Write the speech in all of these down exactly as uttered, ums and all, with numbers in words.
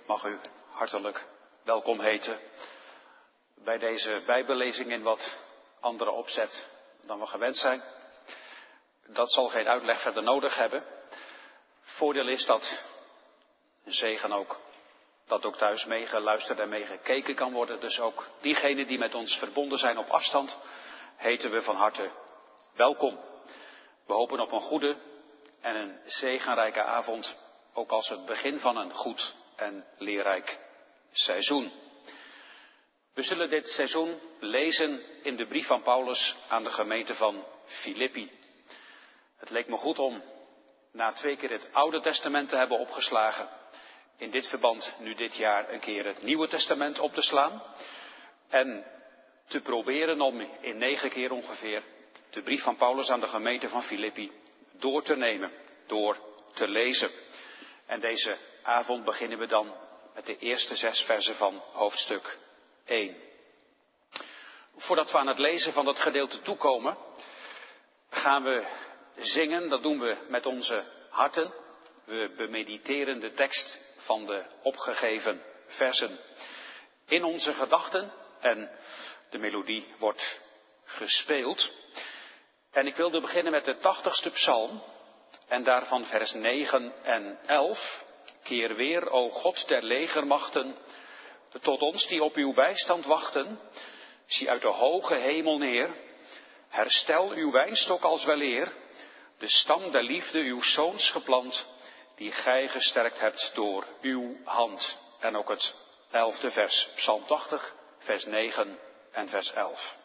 mag u hartelijk welkom heten bij deze Bijbellezing in wat andere opzet dan we gewend zijn. Dat zal geen uitleg verder nodig hebben. Voordeel is dat een zegen ook, dat ook thuis meegeluisterd en meegekeken kan worden. Dus ook diegenen die met ons verbonden zijn op afstand, heten we van harte welkom. We hopen op een goede en een zegenrijke avond, ook als het begin van een goed en leerrijk seizoen. We zullen dit seizoen lezen in de brief van Paulus aan de gemeente van Filippi. Het leek me goed om na twee keer het Oude Testament te hebben opgeslagen, in dit verband nu dit jaar een keer het Nieuwe Testament op te slaan en te proberen om in negen keer ongeveer de brief van Paulus aan de gemeente van Filippi door te nemen, door te lezen. En deze avond beginnen we dan met de eerste zes versen van hoofdstuk één. Voordat we aan het lezen van dat gedeelte toekomen, gaan we zingen. Dat doen we met onze harten. We bemediteren de tekst van de opgegeven versen in onze gedachten en de melodie wordt gespeeld. En ik wilde beginnen met de tachtigste psalm en daarvan vers negen en elf. Keer weer, o God der legermachten, tot ons die op uw bijstand wachten. Zie uit de hoge hemel neer. Herstel uw wijnstok als weleer, de stam der liefde uw zoons geplant, die gij gesterkt hebt door uw hand. En ook het elfde vers, psalm tachtig, vers negen en vers elf.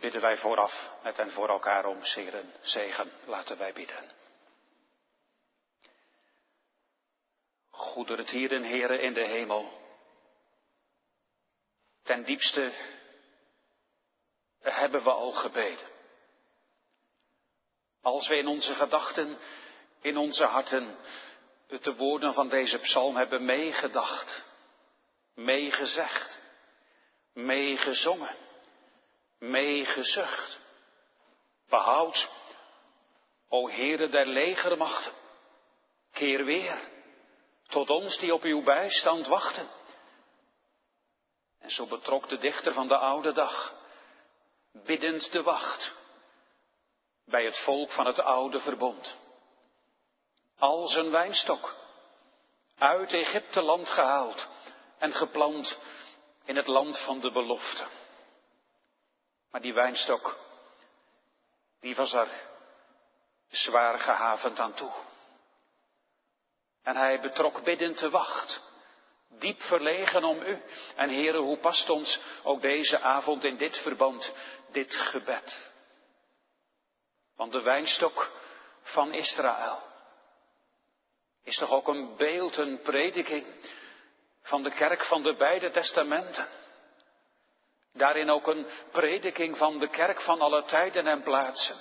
bidden wij vooraf met en voor elkaar om Heren zegen. Laten wij bidden. Goedertieren, Heren in de hemel. Ten diepste hebben we al gebeden. Als we in onze gedachten, in onze harten, de woorden van deze psalm hebben meegedacht, meegezegd, meegezongen, meegezucht. Behoud, o Heere der legermachten, keer weer tot ons die op uw bijstand wachten. En zo betrok de dichter van de oude dag, biddend de wacht, bij het volk van het oude verbond. Als een wijnstok, uit Egypte land gehaald en geplant in het land van de belofte. Maar die wijnstok, die was er zwaar gehavend aan toe. En hij betrok biddend de wacht, diep verlegen om u. En Heere, hoe past ons ook deze avond in dit verband, dit gebed? Want de wijnstok van Israël is toch ook een beeld, een prediking van de kerk van de beide testamenten. Daarin ook een prediking van de kerk van alle tijden en plaatsen.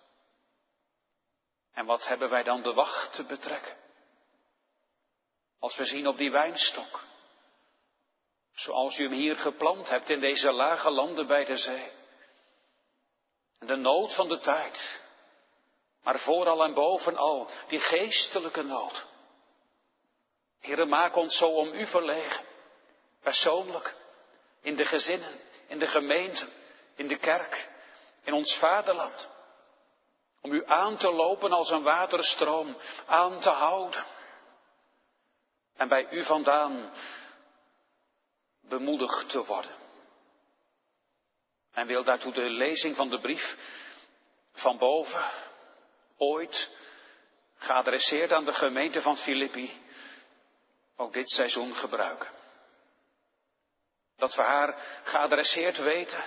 En wat hebben wij dan de wacht te betrekken? Als we zien op die wijnstok, zoals u hem hier geplant hebt in deze lage landen bij de zee. En de nood van de tijd, maar vooral en bovenal die geestelijke nood. Heere, maak ons zo om u verlegen, persoonlijk, in de gezinnen, in de gemeente, in de kerk, in ons vaderland. Om u aan te lopen als een waterstroom, aan te houden. En bij u vandaan bemoedigd te worden. En wil daartoe de lezing van de brief van boven, ooit geadresseerd aan de gemeente van Filippi, ook dit seizoen gebruiken. Dat we haar geadresseerd weten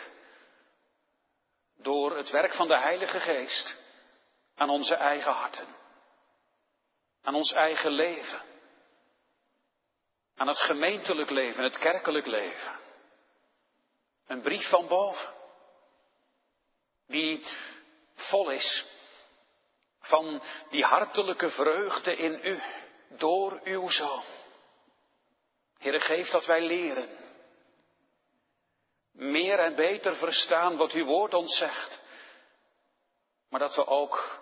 door het werk van de Heilige Geest aan onze eigen harten, aan ons eigen leven, aan het gemeentelijk leven, het kerkelijk leven. Een brief van boven, die vol is van die hartelijke vreugde in u, door uw Zoon. Heere, geef dat wij leren, meer en beter verstaan wat uw woord ons zegt, maar dat we ook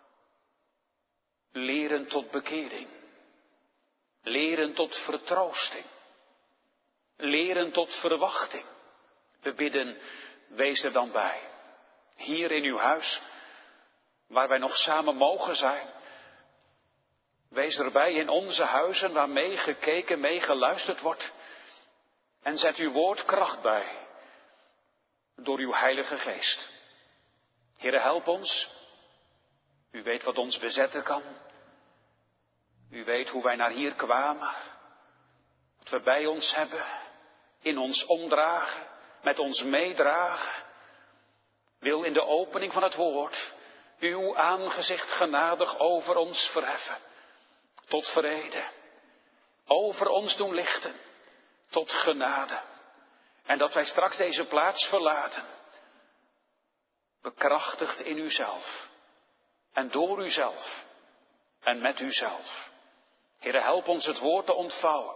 leren tot bekering, leren tot vertroosting, leren tot verwachting. We bidden, wees er dan bij, hier in uw huis, waar wij nog samen mogen zijn. Wees erbij in onze huizen waar meegekeken, meegeluisterd wordt. En zet uw woord kracht bij, door uw Heilige Geest. Heere, help ons. U weet wat ons bezetten kan. U weet hoe wij naar hier kwamen. Wat we bij ons hebben, in ons omdragen, met ons meedragen. Wil in de opening van het woord uw aangezicht genadig over ons verheffen. Tot vrede. Over ons doen lichten. Tot genade. En dat wij straks deze plaats verlaten. Bekrachtigd in uzelf. En door uzelf. En met uzelf. Heere, help ons het woord te ontvouwen.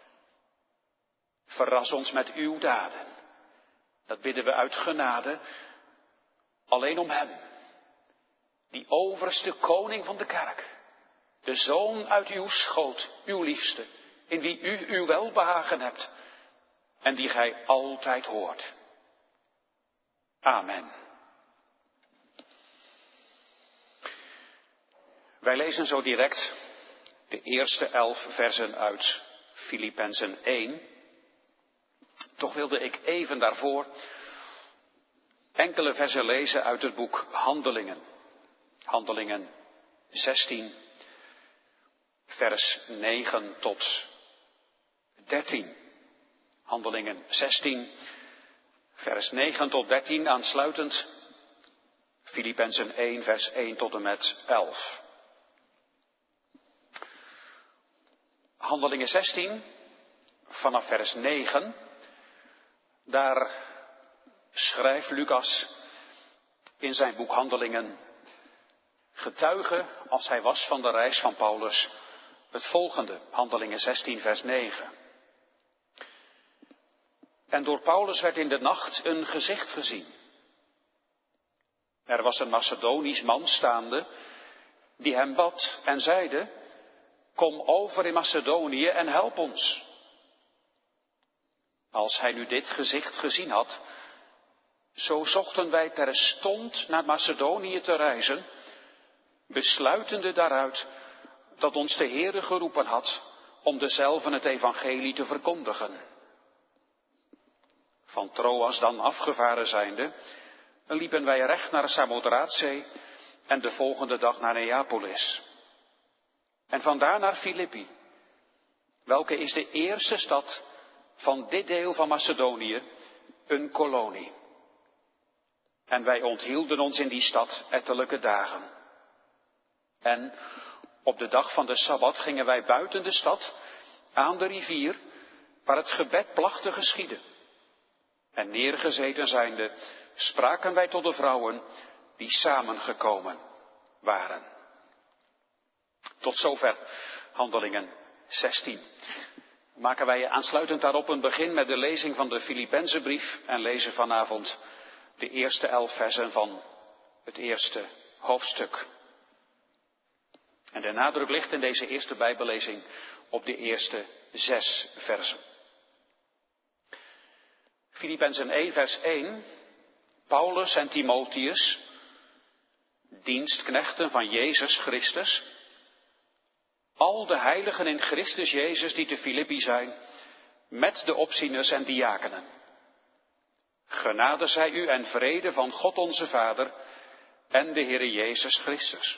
Verras ons met uw daden. Dat bidden we uit genade. Alleen om hem. Die overste koning van de kerk. De zoon uit uw schoot, uw liefste. In wie u uw welbehagen hebt. En die gij altijd hoort. Amen. Wij lezen zo direct de eerste elf versen uit Filippenzen één. Toch wilde ik even daarvoor enkele versen lezen uit het boek Handelingen. Handelingen zestien, vers negen tot dertien. Handelingen zestien, vers negen tot dertien, aansluitend Filippenzen één, vers één tot en met elf. Handelingen zestien, vanaf vers negen, daar schrijft Lucas in zijn boek Handelingen, getuige als hij was van de reis van Paulus, het volgende, Handelingen zestien, vers negen. En door Paulus werd in de nacht een gezicht gezien. Er was een Macedonisch man staande, die hem bad en zeide, kom over in Macedonië en help ons. Als hij nu dit gezicht gezien had, zo zochten wij terstond naar Macedonië te reizen, besluitende daaruit dat ons de Heere geroepen had om dezelve het evangelie te verkondigen. Van Troas dan afgevaren zijnde, liepen wij recht naar Samodraatzee en de volgende dag naar Neapolis. En vandaar naar Filippi, welke is de eerste stad van dit deel van Macedonië, een kolonie. En wij onthielden ons in die stad ettelijke dagen. En op de dag van de Sabbat gingen wij buiten de stad aan de rivier, waar het gebed placht te geschieden. En neergezeten zijnde, spraken wij tot de vrouwen die samengekomen waren. Tot zover Handelingen zestien. Maken wij aansluitend daarop een begin met de lezing van de Filippenzenbrief en lezen vanavond de eerste elf versen van het eerste hoofdstuk. En de nadruk ligt in deze eerste Bijbellezing op de eerste zes versen. Filippenzen één, vers één. Paulus en Timotheus, dienstknechten van Jezus Christus, al de heiligen in Christus Jezus die te Filippi zijn, met de opzieners en diakenen. Genade zij u en vrede van God onze Vader en de Heere Jezus Christus.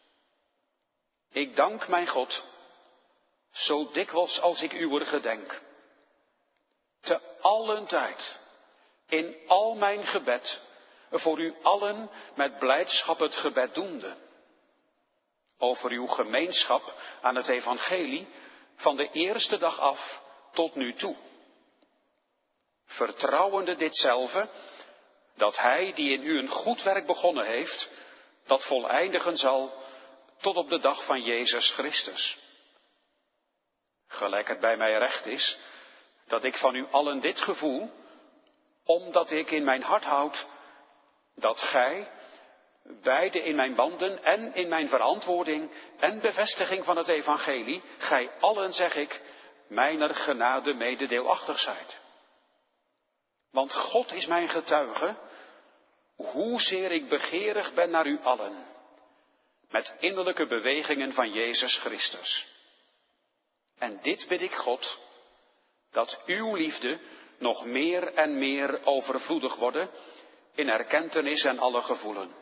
Ik dank mijn God, zo dikwijls als ik uwer gedenk, te allen tijd, in al mijn gebed, voor u allen met blijdschap het gebed doende. Over uw gemeenschap aan het evangelie van de eerste dag af tot nu toe. Vertrouwende ditzelfde, dat hij die in u een goed werk begonnen heeft, dat voleindigen zal tot op de dag van Jezus Christus. Gelijk het bij mij recht is, dat ik van u allen dit gevoel, omdat ik in mijn hart houd, dat gij, beide in mijn banden en in mijn verantwoording en bevestiging van het evangelie, gij allen, zeg ik, mijner genade mededeelachtig zijt. Want God is mijn getuige, hoezeer ik begeerig ben naar u allen, met innerlijke bewegingen van Jezus Christus. En dit bid ik God, dat uw liefde nog meer en meer overvloedig worden in erkentenis en alle gevoelen.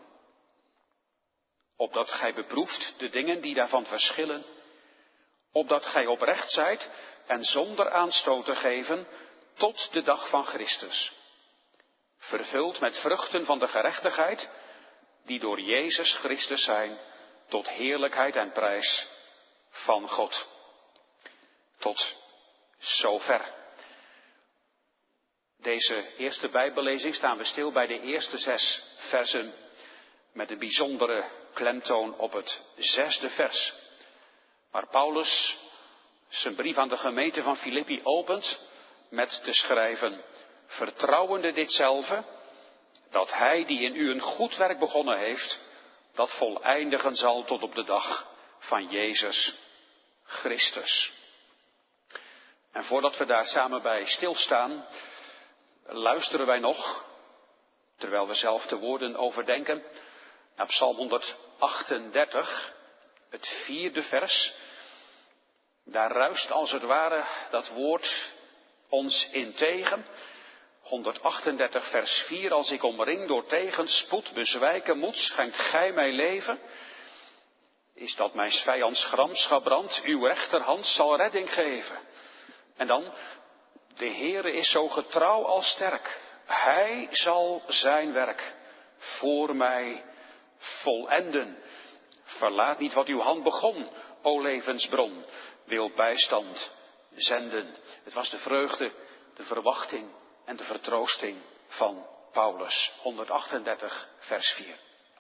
Opdat gij beproeft de dingen die daarvan verschillen, opdat gij oprecht zijt en zonder aanstoot te geven tot de dag van Christus. Vervuld met vruchten van de gerechtigheid, die door Jezus Christus zijn, tot heerlijkheid en prijs van God. Tot zover. Deze eerste Bijbellezing staan we stil bij de eerste zes versen, met een bijzondere klemtoon op het zesde vers, waar Paulus zijn brief aan de gemeente van Filippi opent met te schrijven, vertrouwende ditzelfde, dat hij die in u een goed werk begonnen heeft, dat voleindigen zal tot op de dag van Jezus Christus. En voordat we daar samen bij stilstaan, luisteren wij nog, terwijl we zelf de woorden overdenken, naar Psalm honderdachtendertig, het vierde vers. Daar ruist als het ware dat woord ons in tegen. honderdachtendertig vers vier, als ik omring door tegenspoed bezwijken moet, schenkt gij mij leven. Is dat mijn vijands gramschap brandt, uw rechterhand zal redding geven. En dan, de Heere is zo getrouw als sterk, Hij zal zijn werk voor mij volenden. Verlaat niet wat uw hand begon, o levensbron. Wil bijstand zenden. Het was de vreugde, de verwachting en de vertroosting van Paulus. honderdachtendertig vers vier.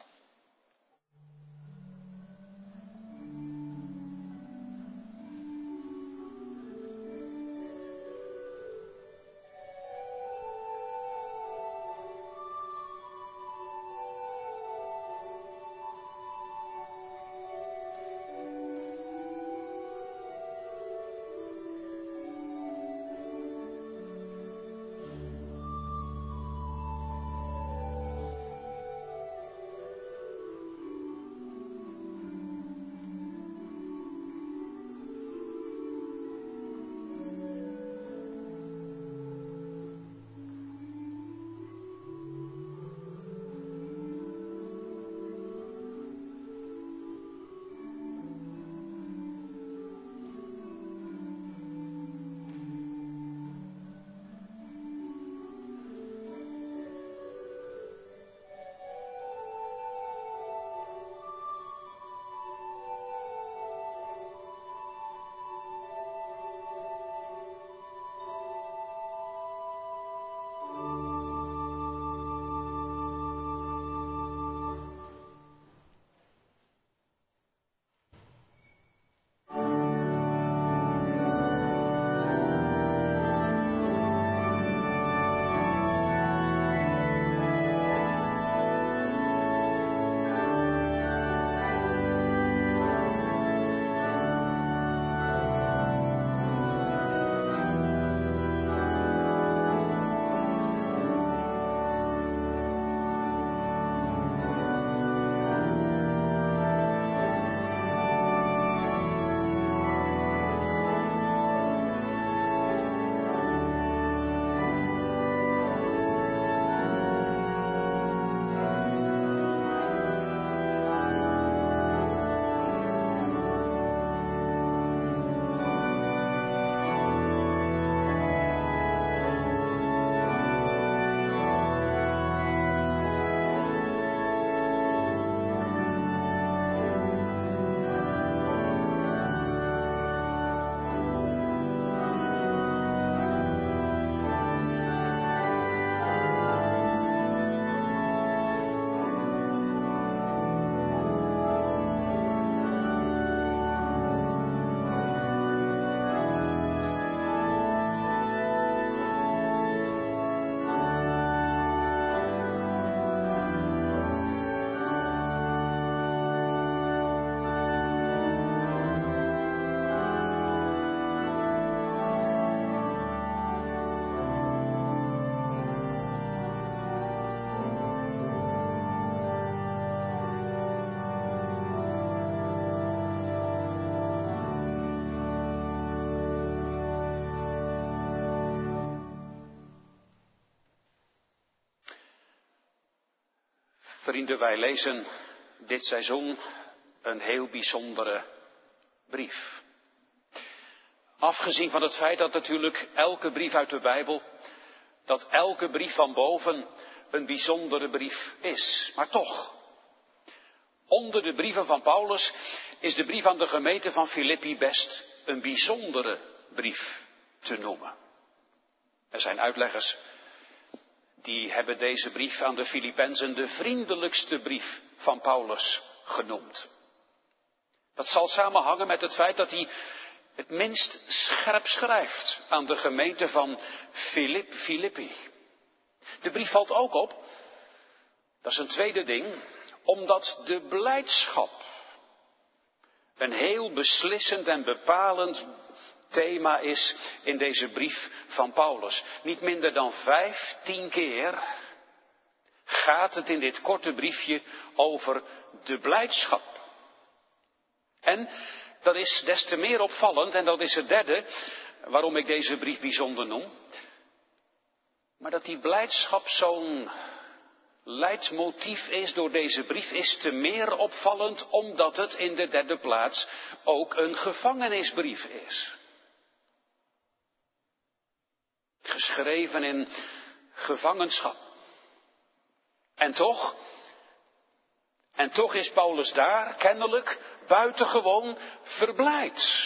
Vrienden, wij lezen dit seizoen een heel bijzondere brief. Afgezien van het feit dat natuurlijk elke brief uit de Bijbel, dat elke brief van boven een bijzondere brief is. Maar toch, onder de brieven van Paulus is de brief aan de gemeente van Filippi best een bijzondere brief te noemen. Er zijn uitleggers die hebben deze brief aan de Filippenzen de vriendelijkste brief van Paulus genoemd. Dat zal samenhangen met het feit dat hij het minst scherp schrijft aan de gemeente van Filip, Filippi. De brief valt ook op, dat is een tweede ding, omdat de blijdschap een heel beslissend en bepalend thema is in deze brief van Paulus. Niet minder dan vijftien keer gaat het in dit korte briefje over de blijdschap. En dat is des te meer opvallend, en dat is het derde waarom ik deze brief bijzonder noem. Maar dat die blijdschap zo'n leidmotief is door deze brief is te meer opvallend omdat het in de derde plaats ook een gevangenisbrief is. Geschreven in gevangenschap. En toch, en toch is Paulus daar kennelijk buitengewoon verblijd.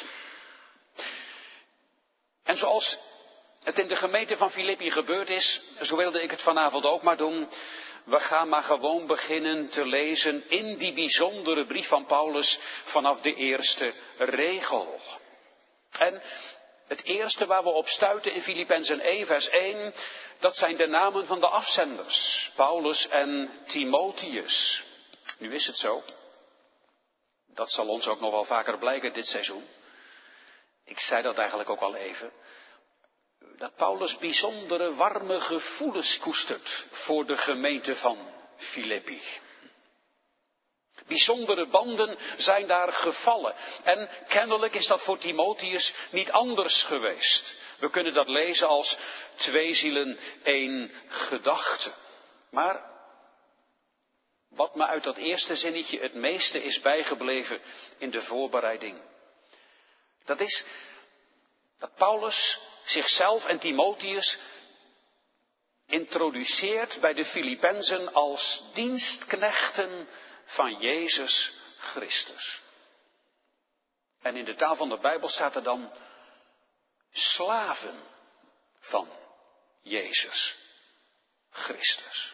En zoals het in de gemeente van Filippi gebeurd is, zo wilde ik het vanavond ook maar doen. We gaan maar gewoon beginnen te lezen in die bijzondere brief van Paulus vanaf de eerste regel. En het eerste waar we op stuiten in Filippenzen één vers één, dat zijn de namen van de afzenders, Paulus en Timotheus. Nu is het zo, dat zal ons ook nog wel vaker blijken dit seizoen. Ik zei dat eigenlijk ook al even, dat Paulus bijzondere warme gevoelens koestert voor de gemeente van Filippi. Bijzondere banden zijn daar gevallen. En kennelijk is dat voor Timotheus niet anders geweest. We kunnen dat lezen als twee zielen, één gedachte. Maar wat me uit dat eerste zinnetje het meeste is bijgebleven in de voorbereiding, dat is dat Paulus zichzelf en Timotheus introduceert bij de Filippenzen als dienstknechten van Jezus Christus. En in de taal van de Bijbel staat er dan slaven van Jezus Christus.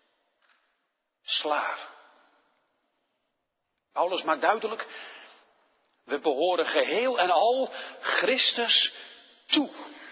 Slaven. Paulus maakt duidelijk, we behoren geheel en al Christus toe.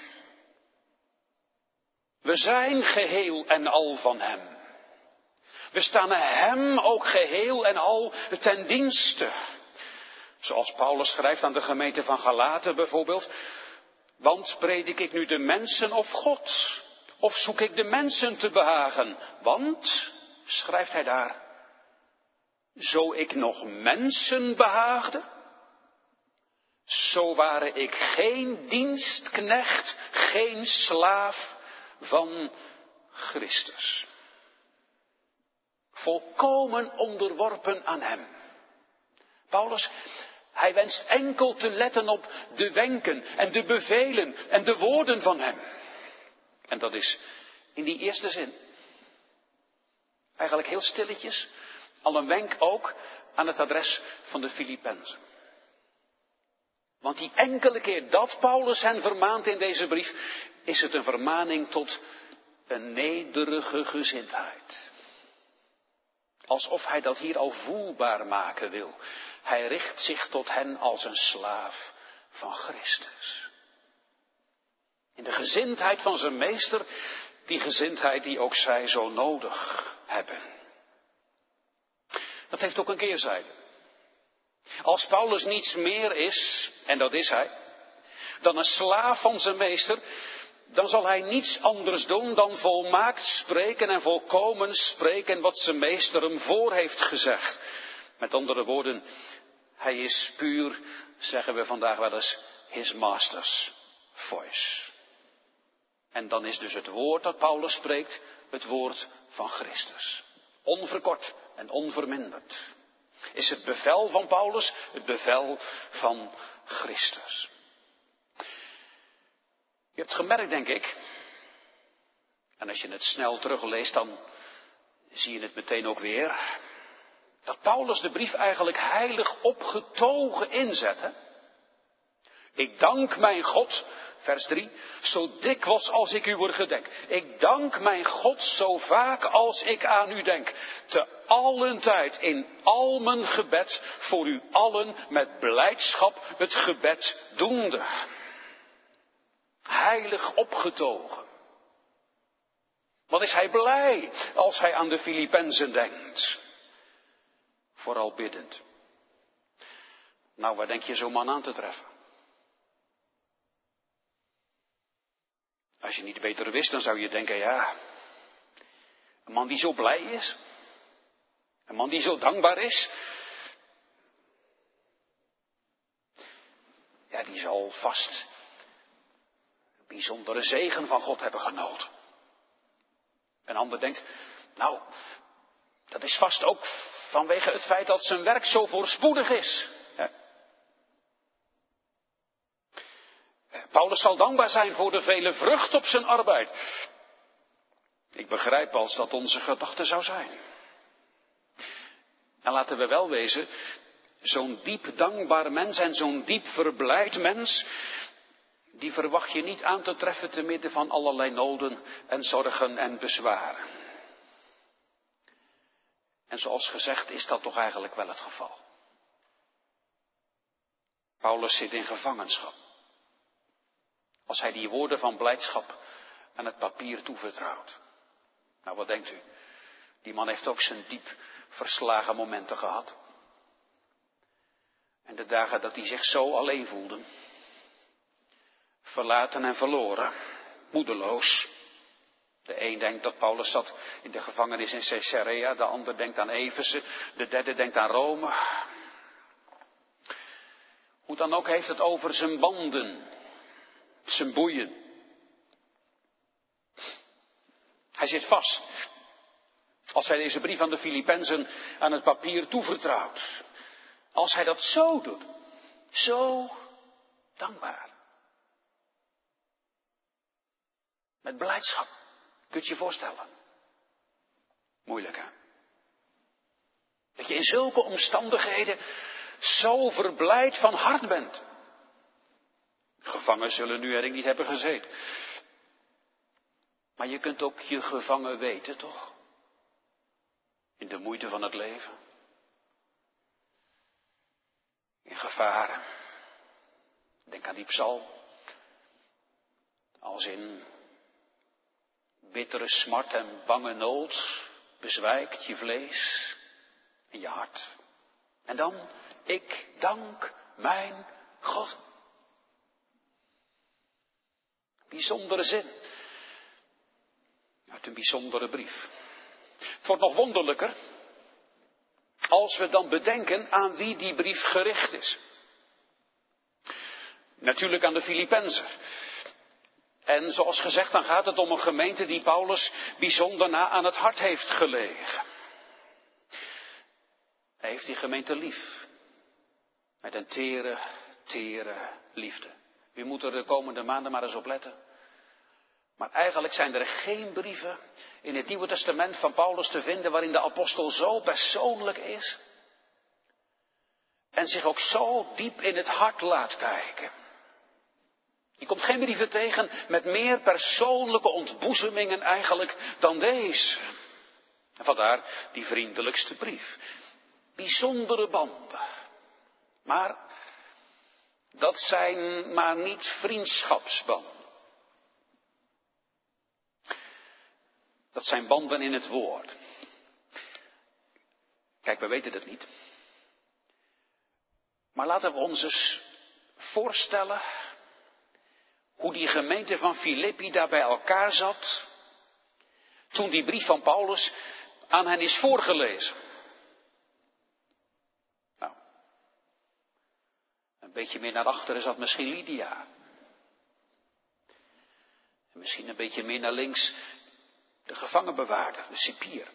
We zijn geheel en al van hem. We staan hem ook geheel en al ten dienste. Zoals Paulus schrijft aan de gemeente van Galaten bijvoorbeeld. Want predik ik nu de mensen of God? Of zoek ik de mensen te behagen? Want, schrijft hij daar, zo ik nog mensen behaagde, zo ware ik geen dienstknecht, geen slaaf van Christus. Volkomen onderworpen aan hem. Paulus, hij wenst enkel te letten op de wenken en de bevelen en de woorden van hem. En dat is in die eerste zin eigenlijk heel stilletjes al een wenk ook aan het adres van de Filippenzen. Want die enkele keer dat Paulus hen vermaant in deze brief, is het een vermaning tot een nederige gezindheid. Alsof hij dat hier al voelbaar maken wil. Hij richt zich tot hen als een slaaf van Christus. In de gezindheid van zijn meester, die gezindheid die ook zij zo nodig hebben. Dat heeft ook een keerzijde. Als Paulus niets meer is, en dat is hij, dan een slaaf van zijn meester, dan zal hij niets anders doen dan volmaakt spreken en volkomen spreken wat zijn meester hem voor heeft gezegd. Met andere woorden, hij is puur, zeggen we vandaag wel eens, his master's voice. En dan is dus het woord dat Paulus spreekt, het woord van Christus. Onverkort en onverminderd. Is het bevel van Paulus het bevel van Christus. Je hebt gemerkt, denk ik, en als je het snel terugleest, dan zie je het meteen ook weer, dat Paulus de brief eigenlijk heilig opgetogen inzet. Hè? Ik dank mijn God, vers drie, zo dikwijls als ik uw gedenk. Ik dank mijn God zo vaak als ik aan u denk. Te allen tijd in al mijn gebed voor u allen met blijdschap het gebed doende. Heilig opgetogen. Wat is hij blij als hij aan de Filippenzen denkt. Vooral biddend. Nou, waar denk je zo'n man aan te treffen? Als je niet beter wist, dan zou je denken, ja, een man die zo blij is. Een man die zo dankbaar is. Ja, die zal vast een bijzondere zegen van God hebben genoten. Een ander denkt, nou, dat is vast ook vanwege het feit dat zijn werk zo voorspoedig is. Ja. Paulus zal dankbaar zijn voor de vele vrucht op zijn arbeid. Ik begrijp als dat onze gedachte zou zijn. En laten we wel wezen, zo'n diep dankbaar mens en zo'n diep verblijd mens, die verwacht je niet aan te treffen te midden van allerlei noden en zorgen en bezwaren. En zoals gezegd is dat toch eigenlijk wel het geval. Paulus zit in gevangenschap. Als hij die woorden van blijdschap aan het papier toevertrouwt. Nou, wat denkt u? Die man heeft ook zijn diep verslagen momenten gehad. En de dagen dat hij zich zo alleen voelde. Verlaten en verloren. Moedeloos. De een denkt dat Paulus zat in de gevangenis in Caesarea. De ander denkt aan Efeze. De derde denkt aan Rome. Hoe dan ook heeft het over zijn banden. Zijn boeien. Hij zit vast. Als hij deze brief aan de Filippenzen aan het papier toevertrouwt. Als hij dat zo doet. Zo dankbaar. Met blijdschap. Kun je je voorstellen. Moeilijk, hè? Dat je in zulke omstandigheden zo verblijd van hart bent. Gevangen zullen nu erin niet hebben gezeten. Maar je kunt ook je gevangen weten, toch? In de moeite van het leven. In gevaren. Denk aan die psalm. Als in bittere smart en bange nood bezwijkt je vlees en je hart. En dan, ik dank mijn God. Bijzondere zin. Uit een bijzondere brief. Het wordt nog wonderlijker als we dan bedenken aan wie die brief gericht is. Natuurlijk aan de Filippenzen. En zoals gezegd, dan gaat het om een gemeente die Paulus bijzonder na aan het hart heeft gelegen. Hij heeft die gemeente lief. Met een tere, tere liefde. U moet er de komende maanden maar eens op letten. Maar eigenlijk zijn er geen brieven in het Nieuwe Testament van Paulus te vinden waarin de apostel zo persoonlijk is. En zich ook zo diep in het hart laat kijken. Je komt geen brieven tegen met meer persoonlijke ontboezemingen eigenlijk dan deze. En vandaar die vriendelijkste brief. Bijzondere banden. Maar dat zijn maar niet vriendschapsbanden. Dat zijn banden in het woord. Kijk, we weten het niet. Maar laten we ons eens voorstellen hoe die gemeente van Filippi daar bij elkaar zat toen die brief van Paulus aan hen is voorgelezen. Nou, een beetje meer naar achteren zat misschien Lydia. En misschien een beetje meer naar links de gevangenbewaarder, de cipier.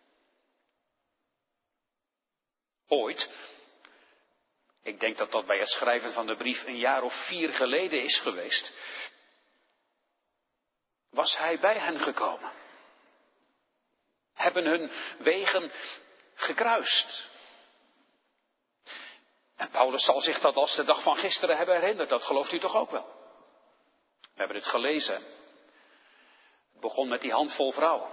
Ooit, ik denk dat dat bij het schrijven van de brief een jaar of vier geleden is geweest, was hij bij hen gekomen. Hebben hun wegen gekruist. En Paulus zal zich dat als de dag van gisteren hebben herinnerd, dat gelooft u toch ook wel? We hebben het gelezen. Het begon met die handvol vrouwen.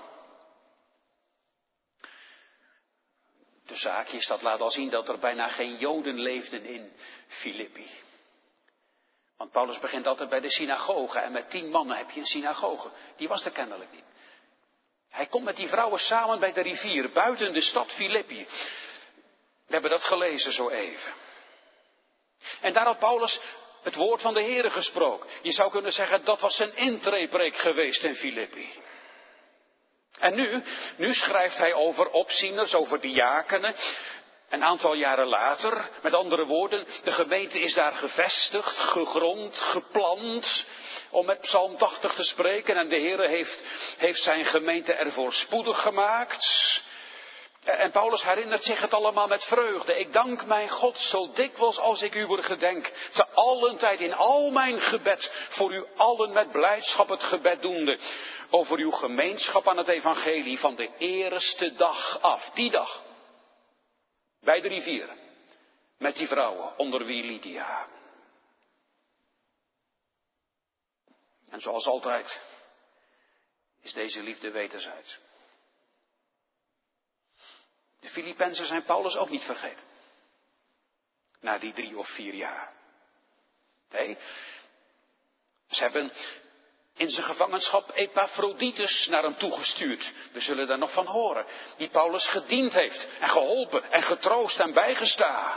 De zaakjes, dat laat al zien dat er bijna geen Joden leefden in Filippi. Want Paulus begint altijd bij de synagoge en met tien mannen heb je een synagoge. Die was er kennelijk niet. Hij komt met die vrouwen samen bij de rivier, buiten de stad Filippi. We hebben dat gelezen zo even. En daar had Paulus het woord van de Heere gesproken. Je zou kunnen zeggen, dat was zijn intreepreek geweest in Filippi. En nu, nu schrijft hij over opzieners, over diakenen. Een aantal jaren later, met andere woorden, de gemeente is daar gevestigd, gegrond, geplant, om met Psalm tachtig te spreken. En de Heere heeft, heeft zijn gemeente ervoor spoedig gemaakt. En Paulus herinnert zich het allemaal met vreugde. Ik dank mijn God zo dikwijls als ik u gedenk. Te allen tijd in al mijn gebed. Voor u allen met blijdschap het gebed doende. Over uw gemeenschap aan het evangelie van de eerste dag af. Die dag. Bij de rivieren. Met die vrouwen, onder wie Lydia. En zoals altijd is deze liefde wederzijds. De Filippenzen zijn Paulus ook niet vergeten. Na die drie of vier jaar. Nee, ze hebben in zijn gevangenschap Epaphroditus naar hem toegestuurd. We zullen daar nog van horen. Die Paulus gediend heeft en geholpen en getroost en bijgestaan.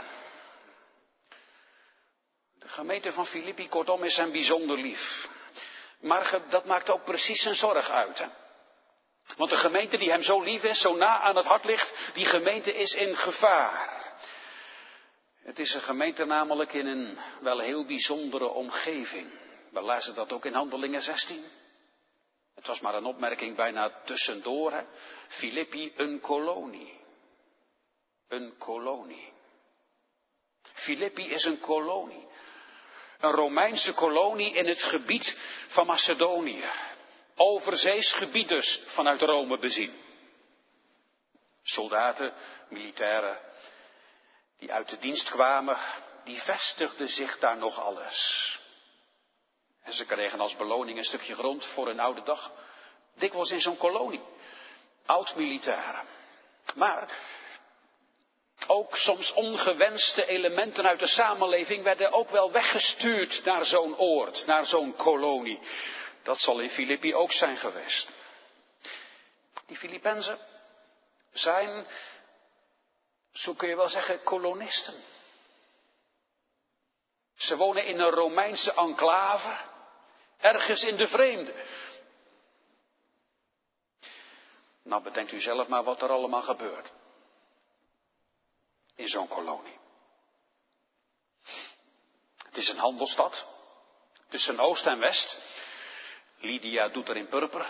De gemeente van Filippi, kortom, is hem bijzonder lief. Maar dat maakt ook precies zijn zorg uit. Hè? Want de gemeente die hem zo lief is, zo na aan het hart ligt, die gemeente is in gevaar. Het is een gemeente namelijk in een wel heel bijzondere omgeving. We lezen dat ook in Handelingen zestien. Het was maar een opmerking bijna tussendoor. Hè? Filippi, een kolonie. Een kolonie. Filippi is een kolonie. Een Romeinse kolonie in het gebied van Macedonië. Overzees gebied dus vanuit Rome bezien. Soldaten, militairen die uit de dienst kwamen, die vestigden zich daar nog alles. En ze kregen als beloning een stukje grond voor hun oude dag. Dikwijls in zo'n kolonie. Oud-militairen. Maar ook soms ongewenste elementen uit de samenleving werden ook wel weggestuurd naar zo'n oord, naar zo'n kolonie. Dat zal in Filippi ook zijn geweest. Die Filippenzen zijn, zo kun je wel zeggen, kolonisten. Ze wonen in een Romeinse enclave, ergens in de vreemde. Nou, bedenkt u zelf maar wat er allemaal gebeurt. In zo'n kolonie. Het is een handelsstad. Tussen Oost en West. Lydia doet er in purper.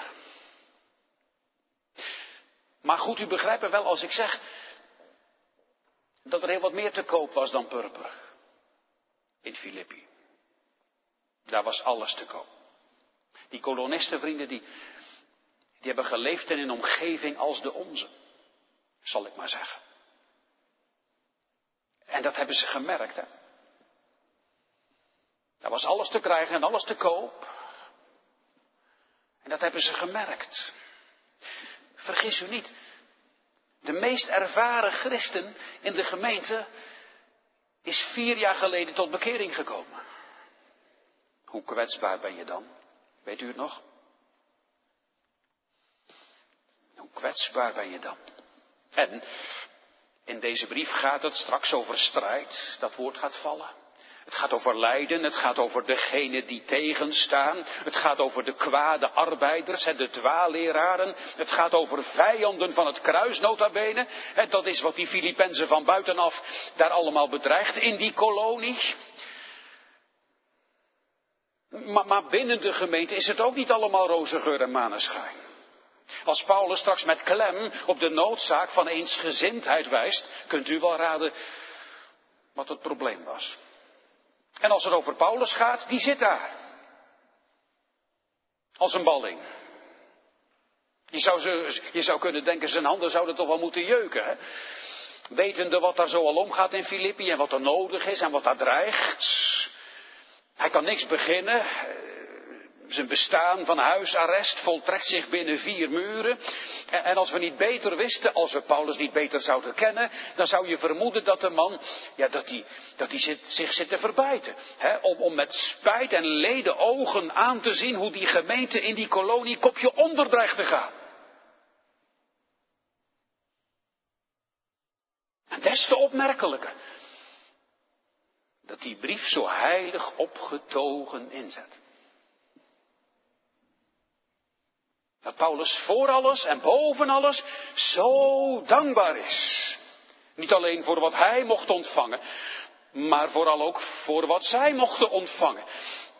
Maar goed, u begrijpt me wel als ik zeg dat er heel wat meer te koop was dan purper. In Filippi. Daar was alles te koop. Die kolonistenvrienden die, die hebben geleefd in een omgeving als de onze. Zal ik maar zeggen. En dat hebben ze gemerkt, hè. Daar was alles te krijgen en alles te koop. En dat hebben ze gemerkt. Vergis u niet. De meest ervaren christen in de gemeente is vier jaar geleden tot bekering gekomen. Hoe kwetsbaar ben je dan? Weet u het nog? Hoe kwetsbaar ben je dan? En in deze brief gaat het straks over strijd. Dat woord gaat vallen. Het gaat over lijden. Het gaat over degenen die tegenstaan. Het gaat over de kwade arbeiders en de dwaalleraren. Het gaat over vijanden van het kruis, nota bene. En dat is wat die Filippenzen van buitenaf daar allemaal bedreigt in die kolonie. Maar, maar binnen de gemeente is het ook niet allemaal roze geur en maneschijn. Als Paulus straks met klem op de noodzaak van eensgezindheid wijst, kunt u wel raden wat het probleem was. En als het over Paulus gaat, die zit daar. Als een balling. Je zou, ze, je zou kunnen denken, zijn handen zouden toch wel moeten jeuken. Hè? Wetende wat daar zo al omgaat in Filippi en wat er nodig is en wat daar dreigt. Hij kan niks beginnen. Zijn bestaan van huisarrest voltrekt zich binnen vier muren. En als we niet beter wisten, als we Paulus niet beter zouden kennen, dan zou je vermoeden dat de man, ja, dat hij, dat hij zit, zich zit te verbijten. Hè, om, om met spijt en leden ogen aan te zien hoe die gemeente in die kolonie kopje onder dreigt te gaan. En des te opmerkelijker dat die brief zo heilig opgetogen inzet. Dat Paulus voor alles en boven alles zo dankbaar is. Niet alleen voor wat hij mocht ontvangen, maar vooral ook voor wat zij mochten ontvangen.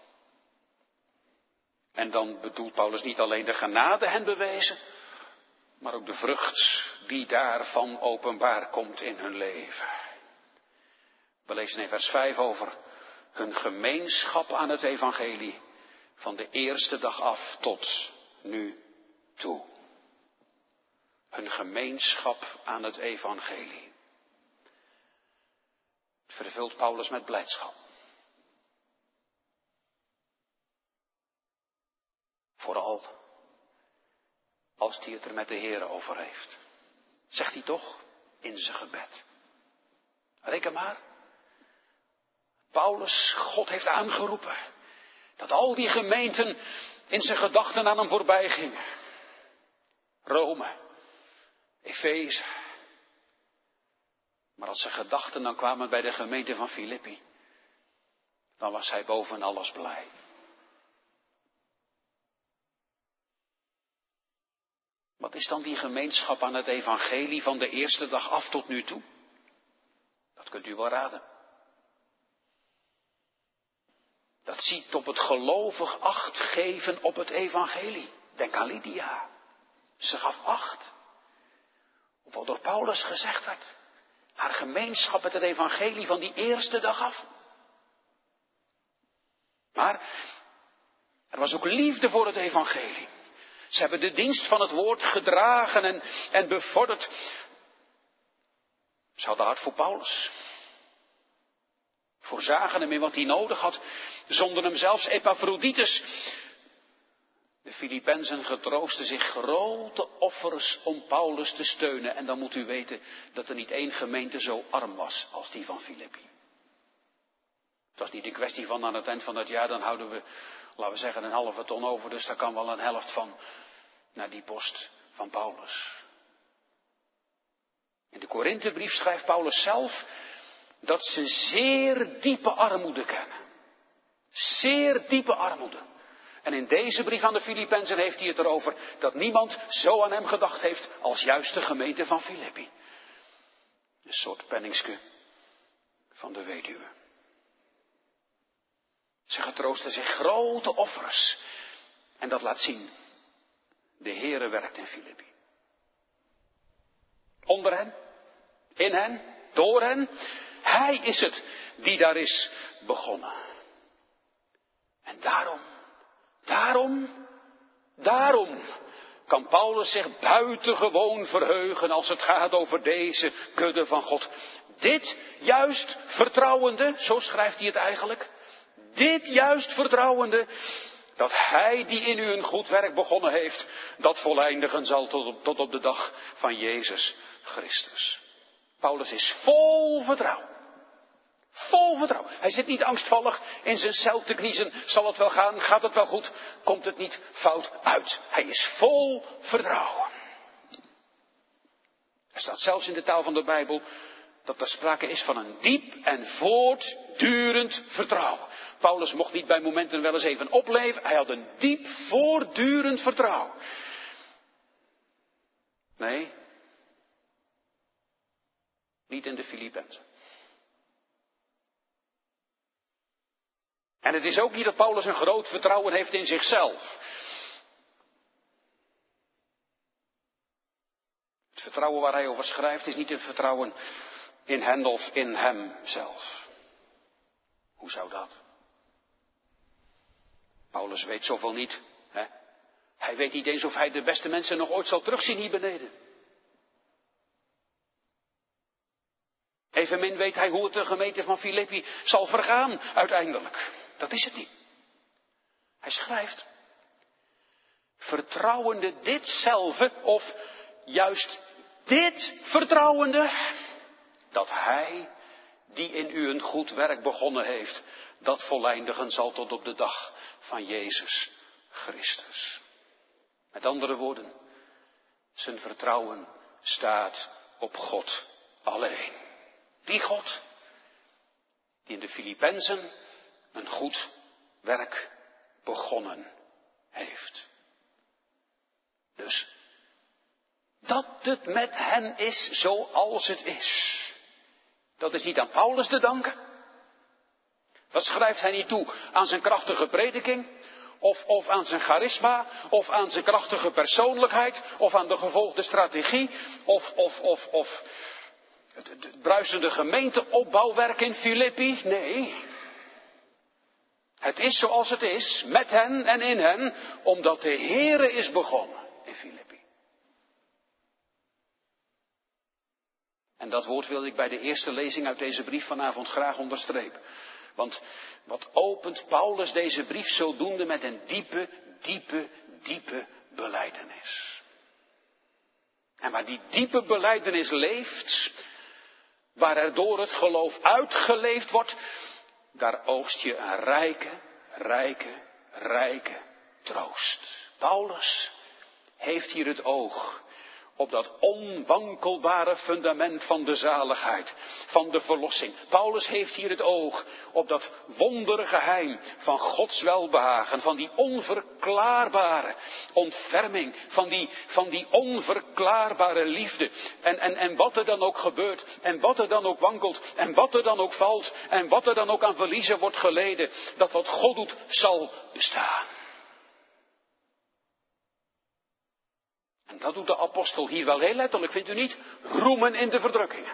En dan bedoelt Paulus niet alleen de genade hen bewezen, maar ook de vrucht die daarvan openbaar komt in hun leven. We lezen in vers vijf over hun gemeenschap aan het evangelie van de eerste dag af tot nu toe. Hun gemeenschap aan het evangelie. Het vervult Paulus met blijdschap. Vooral als hij het er met de Heer over heeft. Zegt hij toch in zijn gebed. Reken maar. Paulus, God heeft aangeroepen. Dat al die gemeenten in zijn gedachten aan hem voorbij gingen. Rome. Efeze. Maar als zijn gedachten dan kwamen bij de gemeente van Filippi. Dan was hij boven alles blij. Wat is dan die gemeenschap aan het evangelie van de eerste dag af tot nu toe? Dat kunt u wel raden. Dat ziet op het gelovig acht geven op het evangelie. Denk aan Lydia. Ze gaf acht op wat door Paulus gezegd werd. Haar gemeenschap met het evangelie van die eerste dag af. Maar er was ook liefde voor het evangelie. Ze hebben de dienst van het woord gedragen en, en bevorderd. Ze hadden hart voor Paulus. Voorzagen hem in wat hij nodig had. Zonden hem zelfs Epaphroditus. De Filippenzen getroosten zich grote offers om Paulus te steunen. En dan moet u weten dat er niet één gemeente zo arm was als die van Filippi. Het was niet een kwestie van aan het eind van het jaar, dan houden we, laten we zeggen, een halve ton over. Dus daar kan wel een helft van naar die post van Paulus. In de Korinthebrief schrijft Paulus zelf dat ze zeer diepe armoede kennen. Zeer diepe armoede. En in deze brief aan de Filippenzen heeft hij het erover dat niemand zo aan hem gedacht heeft als juist de gemeente van Filippi. Een soort penningske van de weduwe. Ze getroosten zich grote offers. En dat laat zien. De Heere werkt in Filippi. Onder hen, in hen, door hen. Hij is het die daar is begonnen. En daarom, daarom, daarom kan Paulus zich buitengewoon verheugen als het gaat over deze kudde van God. Dit juist vertrouwende, zo schrijft hij het eigenlijk. Dit juist vertrouwende, dat hij die in u een goed werk begonnen heeft, dat voleindigen zal tot op, tot op de dag van Jezus Christus. Paulus is vol vertrouwen. Vol vertrouwen. Hij zit niet angstvallig in zijn cel te kniezen. Zal het wel gaan? Gaat het wel goed? Komt het niet fout uit? Hij is vol vertrouwen. Er staat zelfs in de taal van de Bijbel dat er sprake is van een diep en voortdurend vertrouwen. Paulus mocht niet bij momenten wel eens even opleven. Hij had een diep voortdurend vertrouwen. Nee. Niet in de Filippenzen. En het is ook niet dat Paulus een groot vertrouwen heeft in zichzelf. Het vertrouwen waar hij over schrijft is niet een vertrouwen in hen of in hemzelf. Hoe zou dat? Paulus weet zoveel niet. Hè? Hij weet niet eens of hij de beste mensen nog ooit zal terugzien hier beneden. Evenmin weet hij hoe het de gemeente van Filippi zal vergaan uiteindelijk. Dat is het niet. Hij schrijft, vertrouwende ditzelfde, of juist dit vertrouwende, dat hij die in u een goed werk begonnen heeft, dat voleindigen zal tot op de dag van Jezus Christus. Met andere woorden, zijn vertrouwen staat op God alleen. Die God, die in de Filippenzen een goed werk begonnen heeft. Dus, dat het met hen is zoals het is. Dat is niet aan Paulus te danken. Dat schrijft hij niet toe aan zijn krachtige prediking. Of, of aan zijn charisma, of aan zijn krachtige persoonlijkheid, of aan de gevolgde strategie, of, of, of, of het, het bruisende gemeenteopbouwwerk in Filippi. Nee. Het is zoals het is, met hen en in hen, omdat de Heere is begonnen in Filippi. En dat woord wil ik bij de eerste lezing uit deze brief vanavond graag onderstrepen. Want wat opent Paulus deze brief zodoende met een diepe, diepe, diepe belijdenis. En waar die diepe belijdenis leeft, waar er door het geloof uitgeleefd wordt, daar oogst je een rijke, rijke, rijke troost. Paulus heeft hier het oog op dat onwankelbare fundament van de zaligheid, van de verlossing. Paulus heeft hier het oog op dat wondere geheim van Gods welbehagen, van die onverklaarbare ontferming, van die, van die onverklaarbare liefde. En, en, en wat er dan ook gebeurt, en wat er dan ook wankelt, en wat er dan ook valt, en wat er dan ook aan verliezen wordt geleden, dat wat God doet zal bestaan. En dat doet de apostel hier wel heel letterlijk, vindt u niet? Roemen in de verdrukkingen.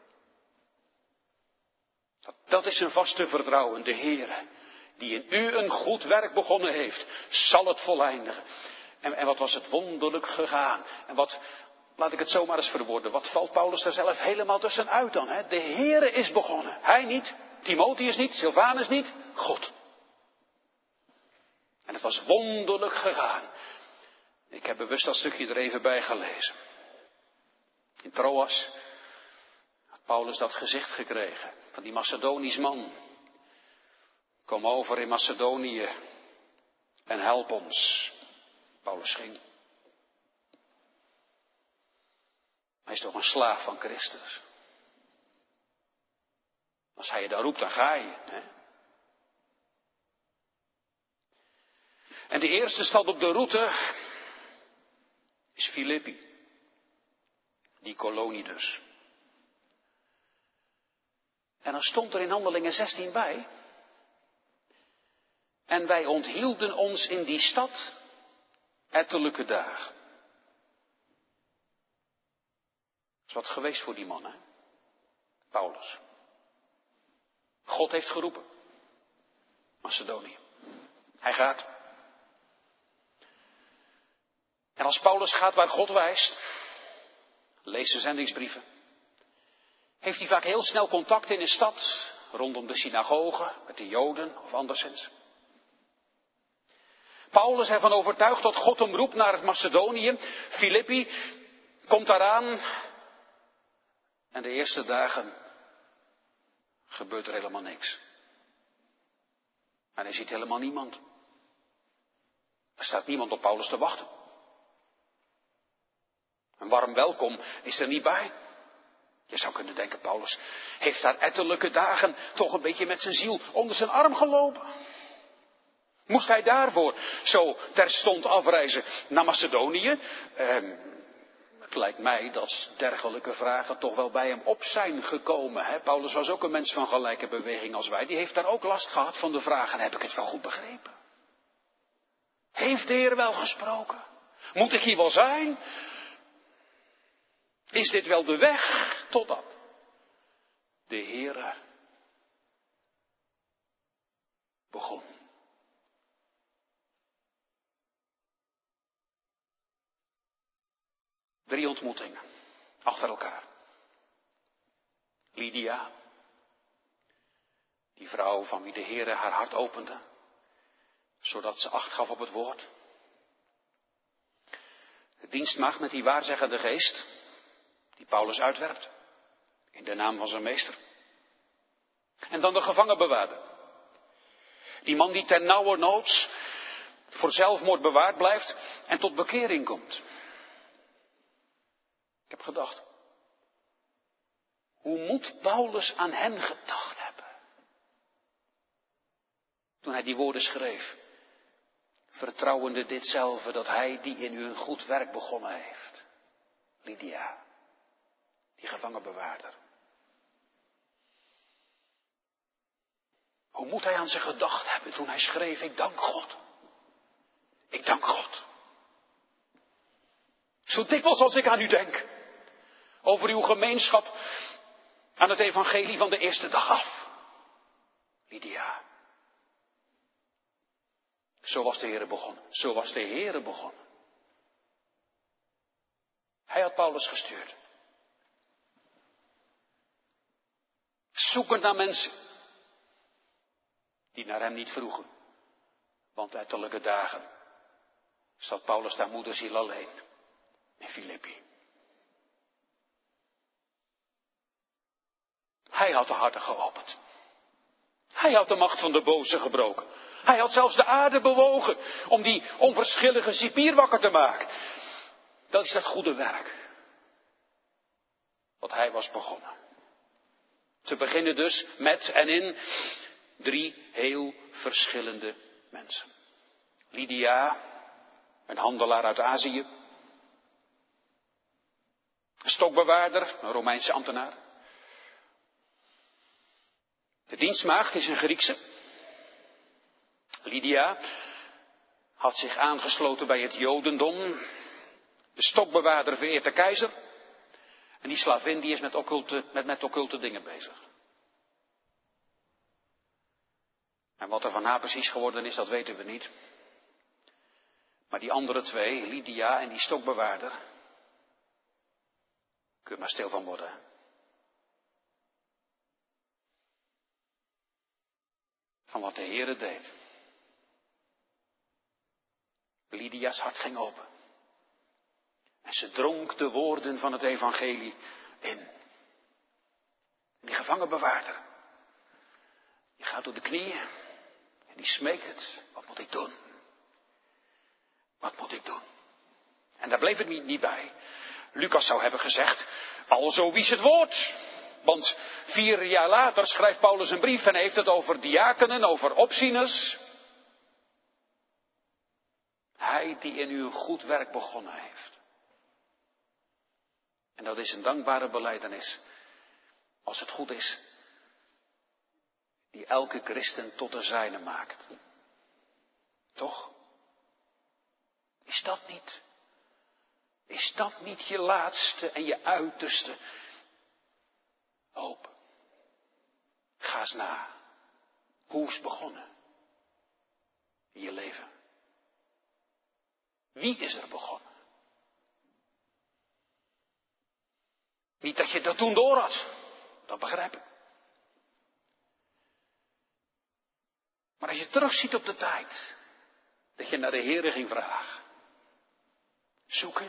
Dat, dat is een vaste vertrouwen, de Heere, die in u een goed werk begonnen heeft, zal het voleindigen. En, en wat was het wonderlijk gegaan. En wat, laat ik het zomaar eens verwoorden, wat valt Paulus er zelf helemaal tussenuit dan? Hè? De Heere is begonnen, hij niet, Timotheus niet, Silvanus niet, God. En het was wonderlijk gegaan. Ik heb bewust dat stukje er even bij gelezen. In Troas had Paulus dat gezicht gekregen van die Macedonisch man. Kom over in Macedonië en help ons. Paulus ging. Hij is toch een slaaf van Christus. Als hij je dan roept, dan ga je. Hè? En de eerste stad op de route is Filippi. Die kolonie dus. En dan stond er in Handelingen zestien bij. En wij onthielden ons in die stad ettelijke dagen. Dat is wat geweest voor die man, hè? Paulus. God heeft geroepen. Macedonië. Hij gaat. En als Paulus gaat waar God wijst, lees de zendingsbrieven, heeft hij vaak heel snel contact in een stad, rondom de synagoge, met de Joden of anderszins. Paulus is ervan overtuigd dat God hem roept naar het Macedonië. Filippi komt daaraan. En de eerste dagen gebeurt er helemaal niks. En hij ziet helemaal niemand. Er staat niemand op Paulus te wachten. Een warm welkom is er niet bij. Je zou kunnen denken, Paulus heeft daar ettelijke dagen toch een beetje met zijn ziel onder zijn arm gelopen. Moest hij daarvoor zo terstond afreizen naar Macedonië? Eh, het lijkt mij dat dergelijke vragen toch wel bij hem op zijn gekomen. Hè? Paulus was ook een mens van gelijke beweging als wij. Die heeft daar ook last gehad van de vragen, heb ik het wel goed begrepen? Heeft de Heer wel gesproken? Moet ik hier wel zijn? Is dit wel de weg totdat de Heere begon? Drie ontmoetingen achter elkaar. Lydia, die vrouw van wie de Heere haar hart opende, zodat ze acht gaf op het woord. De dienstmaagd met die waarzeggende geest, die Paulus uitwerpt, in de naam van zijn meester. En dan de gevangenbewaarder. Die man die ten nauwernood voor zelfmoord bewaard blijft en tot bekering komt. Ik heb gedacht, hoe moet Paulus aan hen gedacht hebben? Toen hij die woorden schreef, vertrouwende ditzelfde dat hij die in u een goed werk begonnen heeft. Lydia, die gevangenbewaarder. Hoe moet hij aan ze gedacht hebben toen hij schreef, ik dank God Ik dank God. Zo dikwijls als ik aan u denk. Over uw gemeenschap aan het evangelie van de eerste dag af. Lydia. Zo was de Heere begonnen. Zo was de Heere begonnen. Hij had Paulus gestuurd. Zoekend naar mensen. Die naar hem niet vroegen. Want ettelijke dagen zat Paulus daar moederziel alleen. In Filippi. Hij had de harten geopend. Hij had de macht van de boze gebroken. Hij had zelfs de aarde bewogen om die onverschillige cipier wakker te maken. Dat is dat goede werk. Wat hij was begonnen. Te beginnen dus met en in drie heel verschillende mensen. Lydia, een handelaar uit Azië. Een stokbewaarder, een Romeinse ambtenaar. De dienstmaagd is een Griekse. Lydia had zich aangesloten bij het Jodendom. De stokbewaarder vereert de keizer. En die slavin die is met occulte, met, met occulte dingen bezig. En wat er van haar precies geworden is, dat weten we niet. Maar die andere twee, Lydia en die stokbewaarder, kun je maar stil van worden. Van wat de Heere deed. Lydia's hart ging open. En ze dronk de woorden van het evangelie in. Die gevangenbewaarder. Die gaat door de knieën. En die smeekt het. Wat moet ik doen? Wat moet ik doen? En daar bleef het niet, niet bij. Lucas zou hebben gezegd, alzo wies het woord. Want vier jaar later schrijft Paulus een brief en heeft het over diakenen, over opzieners. Hij die in u een goed werk begonnen heeft. En dat is een dankbare belijdenis. Als het goed is. Die elke christen tot de zijne maakt. Toch? Is dat niet? Is dat niet je laatste en je uiterste hoop? Ga eens na. Hoe is het begonnen? In je leven. Wie is er begonnen? Niet dat je dat toen door had. Dat begrijp ik. Maar als je terugziet op de tijd. Dat je naar de Heere ging vragen. Zoeken.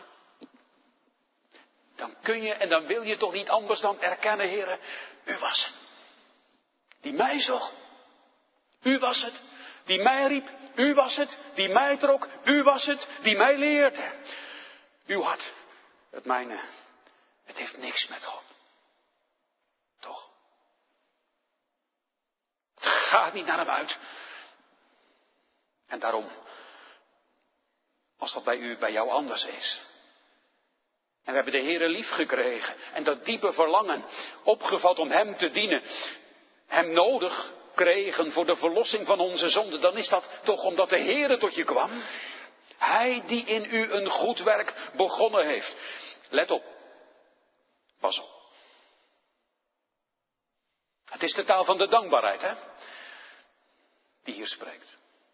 Dan kun je en dan wil je toch niet anders dan erkennen, Heere. U was het. Die mij zocht. U was het. Die mij riep. U was het. Die mij trok. U was het. Die mij leerde. Uw hart. Het mijne. Het heeft niks met God. Toch? Het gaat niet naar hem uit. En daarom, als dat bij u, bij jou anders is. En we hebben de Heere lief gekregen. En dat diepe verlangen opgevat om hem te dienen. Hem nodig kregen voor de verlossing van onze zonden. Dan is dat toch omdat de Heere tot je kwam. Hij die in u een goed werk begonnen heeft. Let op. Pas op. Het is de taal van de dankbaarheid, hè? Die hier spreekt.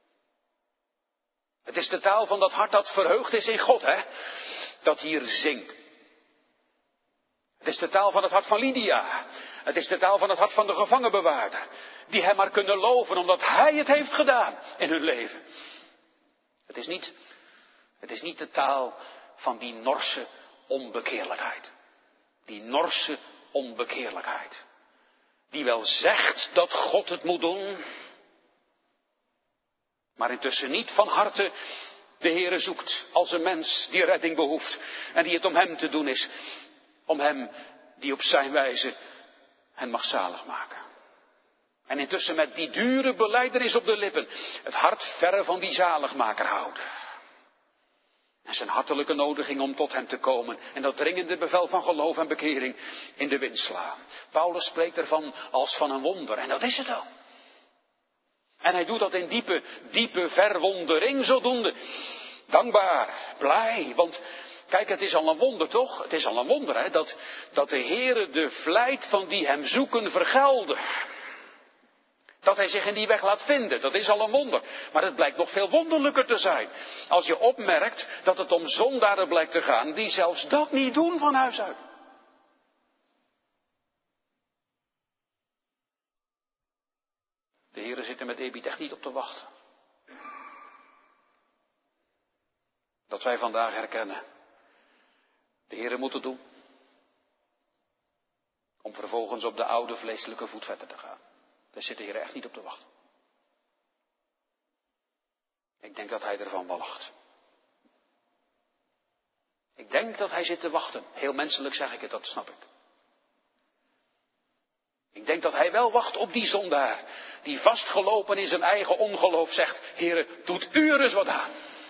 Het is de taal van dat hart dat verheugd is in God, hè? Dat hier zingt. Het is de taal van het hart van Lydia. Het is de taal van het hart van de gevangenbewaarder. Die hem maar kunnen loven omdat hij het heeft gedaan in hun leven. Het is niet, het is niet de taal van die Norse onbekeerlijkheid. Die Norse onbekeerlijkheid. Die wel zegt dat God het moet doen. Maar intussen niet van harte de Heere zoekt als een mens die redding behoeft. En die het om hem te doen is. Om hem die op zijn wijze hen mag zalig maken. En intussen met die dure belijdenis op de lippen. Het hart verre van die zaligmaker houden. En zijn hartelijke nodiging om tot hem te komen. En dat dringende bevel van geloof en bekering in de wind slaan. Paulus spreekt ervan als van een wonder. En dat is het ook. En hij doet dat in diepe, diepe verwondering zodoende. Dankbaar, blij, want kijk, het is al een wonder toch? Het is al een wonder hè, dat, dat de Heere de vlijt van die hem zoeken vergelde. Dat hij zich in die weg laat vinden, dat is al een wonder. Maar het blijkt nog veel wonderlijker te zijn. Als je opmerkt dat het om zondaren blijkt te gaan die zelfs dat niet doen van huis uit. De Heere zit er met eerbied echt niet op te wachten. Dat wij vandaag herkennen. De Heere moet het doen. Om vervolgens op de oude vleeselijke voet verder te gaan. Daar zit de Heer echt niet op te wachten. Ik denk dat hij ervan walgt. Ik denk dat hij zit te wachten. Heel menselijk zeg ik het, dat snap ik. Ik denk dat hij wel wacht op die zondaar. Die vastgelopen in zijn eigen ongeloof zegt. Heere, doet u er eens wat aan.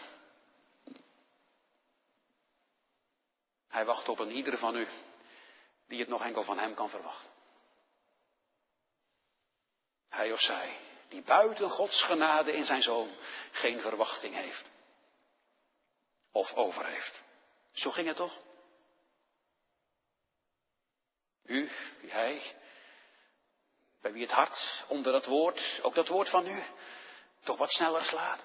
Hij wacht op een ieder van u. Die het nog enkel van hem kan verwachten. Hij of zij, die buiten Gods genade in zijn Zoon geen verwachting heeft. Of over heeft. Zo ging het toch? U, hij, bij wie het hart onder dat woord, ook dat woord van u, toch wat sneller slaat.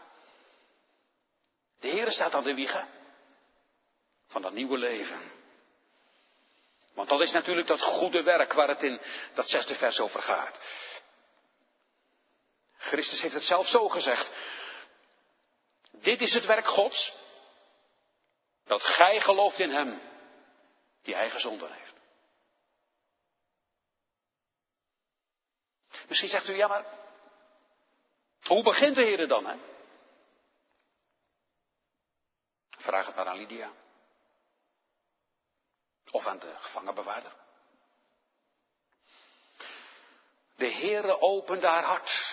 De Heere staat aan de wiegen van dat nieuwe leven. Want dat is natuurlijk dat goede werk waar het in dat zesde vers over gaat. Christus heeft het zelf zo gezegd. Dit is het werk Gods. Dat gij gelooft in hem. Die hij gezonden heeft. Misschien zegt u, ja maar. Hoe begint de Heer dan? Hè? Vraag het maar aan Lydia. Of aan de gevangenbewaarder. De Heere opende haar hart.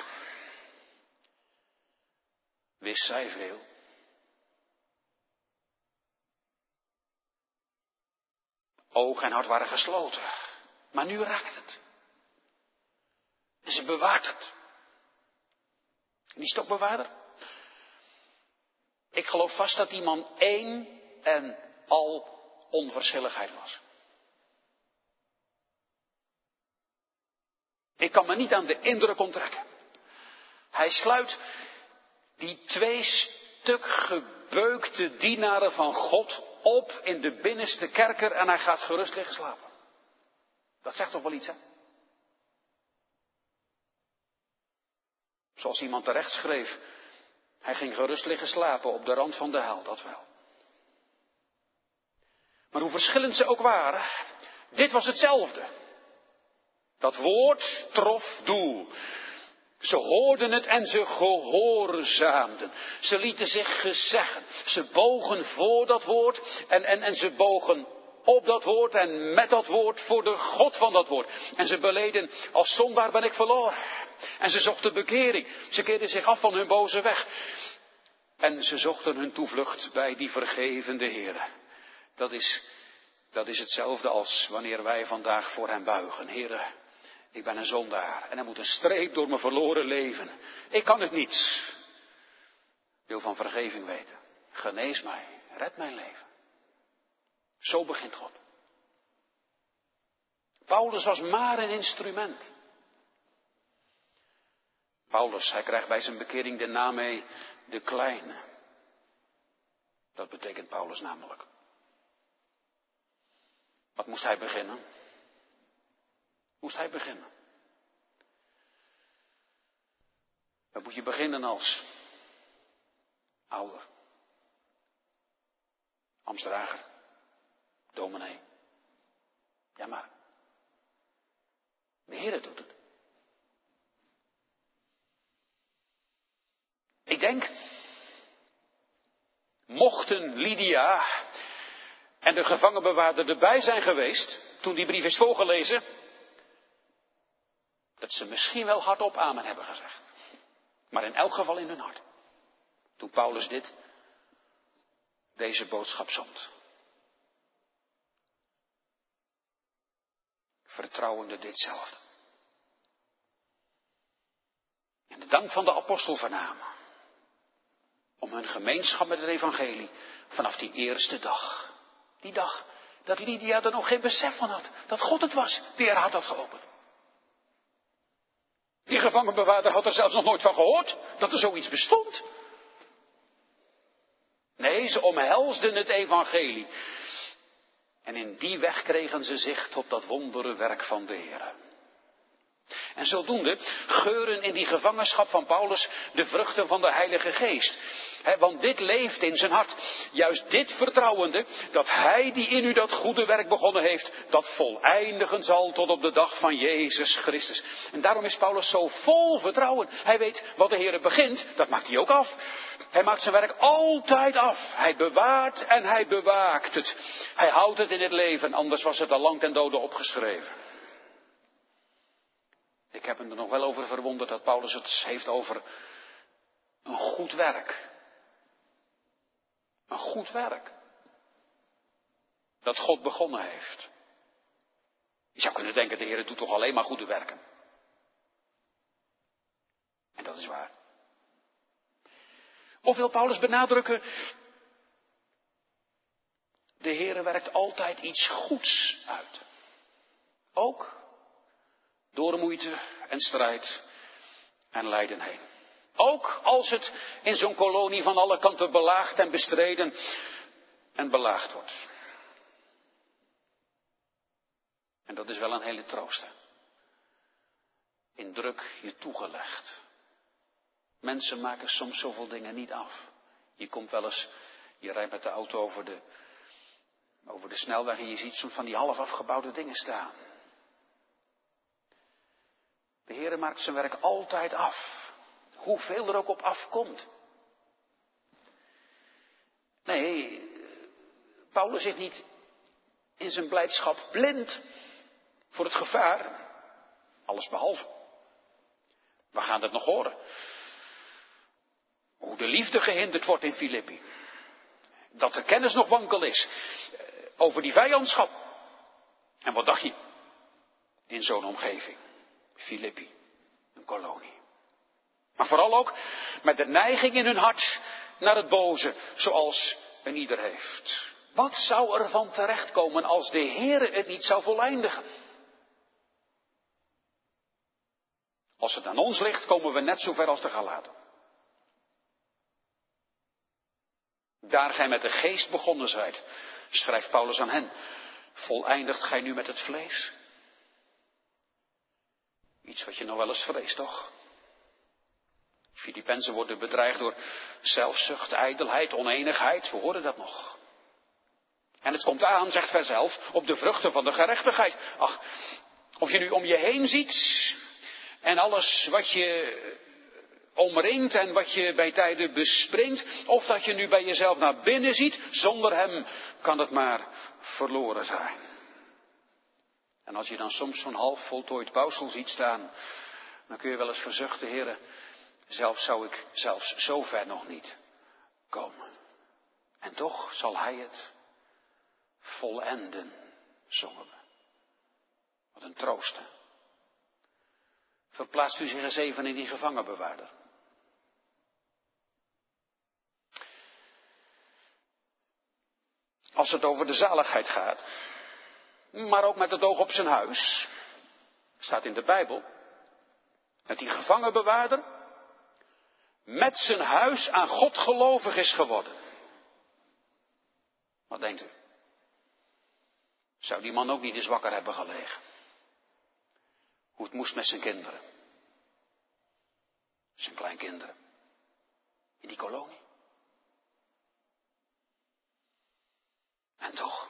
Wist zij veel. Oog en hart waren gesloten. Maar nu raakt het. En ze bewaart het. En die stokbewaarder. Ik geloof vast dat die man één en al onverschilligheid was. Ik kan me niet aan de indruk onttrekken. Hij sluit die twee stuk gebeukte dienaren van God op in de binnenste kerker en hij gaat gerust liggen slapen. Dat zegt toch wel iets, hè? Zoals iemand terecht schreef, hij ging gerust liggen slapen op de rand van de hel, dat wel. Maar hoe verschillend ze ook waren, dit was hetzelfde. Dat woord trof doel. Ze hoorden het en ze gehoorzaamden. Ze lieten zich gezeggen. Ze bogen voor dat woord en, en, en ze bogen op dat woord en met dat woord voor de God van dat woord. En ze beleden, als zondaar ben ik verloren. En ze zochten bekering. Ze keerden zich af van hun boze weg. En ze zochten hun toevlucht bij die vergevende Heere. Dat is, dat is hetzelfde als wanneer wij vandaag voor hem buigen. Heere, ik ben een zondaar en er moet een streep door mijn verloren leven. Ik kan het niet. Ik wil van vergeving weten. Genees mij, red mijn leven. Zo begint God. Paulus was maar een instrument. Paulus, hij krijgt bij zijn bekering de naam mee de kleine. Dat betekent Paulus namelijk. Wat moest hij beginnen? Moest hij beginnen? Dan moet je beginnen als ouder, ambtsdrager, dominee. Ja maar, de Heer doet het. Ik denk, mochten Lydia en de gevangenbewaarder erbij zijn geweest, toen die brief is voorgelezen, dat ze misschien wel hardop amen hebben gezegd. Maar in elk geval in hun hart. Toen Paulus dit, deze boodschap zond. Vertrouwende ditzelfde. En de dank van de apostel vernamen. Om hun gemeenschap met het evangelie vanaf die eerste dag. Die dag dat Lydia er nog geen besef van had. Dat God het was die haar hart had geopend. Die gevangenbewaarder had er zelfs nog nooit van gehoord dat er zoiets bestond. Nee, ze omhelsden het evangelie. En in die weg kregen ze zicht op dat wonderenwerk van de Heer. En zodoende geuren in die gevangenschap van Paulus de vruchten van de Heilige Geest. He, want dit leeft in zijn hart. Juist dit vertrouwende, dat hij die in u dat goede werk begonnen heeft, dat voleindigen zal tot op de dag van Jezus Christus. En daarom is Paulus zo vol vertrouwen. Hij weet wat de Heer begint, dat maakt hij ook af. Hij maakt zijn werk altijd af. Hij bewaart en hij bewaakt het. Hij houdt het in het leven, anders was het al lang ten dode opgeschreven. Ik heb hem er nog wel over verwonderd dat Paulus het heeft over een goed werk. Een goed werk. Dat God begonnen heeft. Je zou kunnen denken, de Heer doet toch alleen maar goede werken. En dat is waar. Of wil Paulus benadrukken, de Heer werkt altijd iets goeds uit. Ook door moeite en strijd en lijden heen. Ook als het in zo'n kolonie van alle kanten belaagd en bestreden en belaagd wordt. En dat is wel een hele troost. Hè? In druk je toegelegd. Mensen maken soms zoveel dingen niet af. Je komt wel eens, je rijdt met de auto over de, over de snelweg en je ziet soms van die half afgebouwde dingen staan. De Heer maakt zijn werk altijd af. Hoeveel er ook op afkomt. Nee, Paulus is niet in zijn blijdschap blind voor het gevaar. Alles behalve. We gaan het nog horen. Hoe de liefde gehinderd wordt in Filippi. Dat de kennis nog wankel is. Over die vijandschap. En wat dacht je? In zo'n omgeving. Filippi. Een kolonie. Maar vooral ook met de neiging in hun hart naar het boze. Zoals een ieder heeft. Wat zou er van terechtkomen als de Heere het niet zou voleindigen? Als het aan ons ligt, komen we net zo ver als de Galaten. Daar gij met de geest begonnen zijt, schrijft Paulus aan hen, voleindigt gij nu met het vlees? Iets wat je nog wel eens vreest, toch? Filippenzen worden bedreigd door zelfzucht, ijdelheid, oneenigheid. We horen dat nog. En het komt aan, zegt vers elf, op de vruchten van de gerechtigheid. Ach, of je nu om je heen ziet en alles wat je omringt en wat je bij tijden bespringt, of dat je nu bij jezelf naar binnen ziet, zonder hem kan het maar verloren zijn. En als je dan soms zo'n half voltooid bouwsel ziet staan, dan kun je wel eens verzuchten, Heere, zelf zou ik zelfs zo ver nog niet komen. En toch zal hij het volenden, zongen we. Wat een troost. Hè? Verplaatst u zich eens even in die gevangenbewaarder. Als het over de zaligheid gaat, maar ook met het oog op zijn huis, staat in de Bijbel, dat die gevangenbewaarder met zijn huis aan God gelovig is geworden. Wat denkt u? Zou die man ook niet eens wakker hebben gelegen? Hoe het moest met zijn kinderen. Zijn kleinkinderen. In die kolonie. En toch.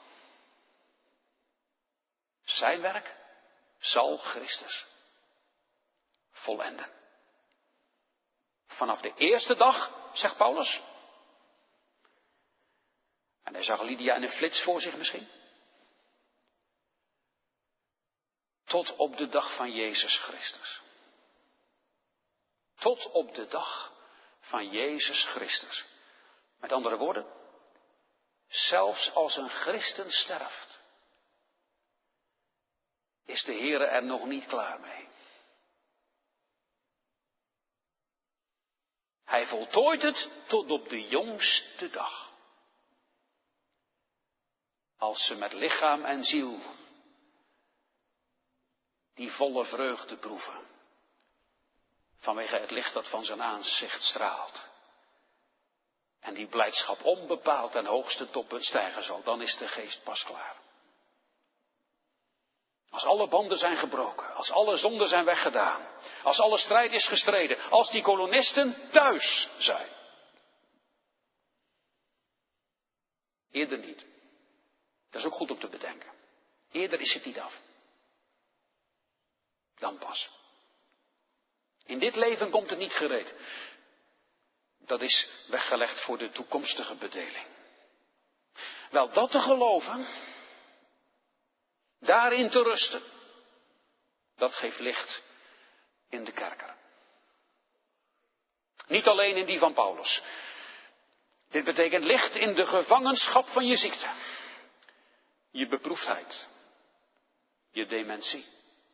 Zijn werk zal Christus volenden. Vanaf de eerste dag, zegt Paulus. En hij zag Lydia in een flits voor zich misschien. Tot op de dag van Jezus Christus. Tot op de dag van Jezus Christus. Met andere woorden, zelfs als een christen sterft, is de Heere er nog niet klaar mee. Hij voltooit het tot op de jongste dag. Als ze met lichaam en ziel die volle vreugde proeven. Vanwege het licht dat van zijn aanzicht straalt. En die blijdschap onbepaald ten hoogste toppunt stijgen zal. Dan is de geest pas klaar. Als alle banden zijn gebroken. Als alle zonden zijn weggedaan. Als alle strijd is gestreden. Als die kolonisten thuis zijn. Eerder niet. Dat is ook goed om te bedenken. Eerder is het niet af. Dan pas. In dit leven komt het niet gereed. Dat is weggelegd voor de toekomstige bedeling. Wel, dat te geloven, daarin te rusten, dat geeft licht in de kerker. Niet alleen in die van Paulus. Dit betekent licht in de gevangenschap van je ziekte. Je beproefdheid. Je dementie.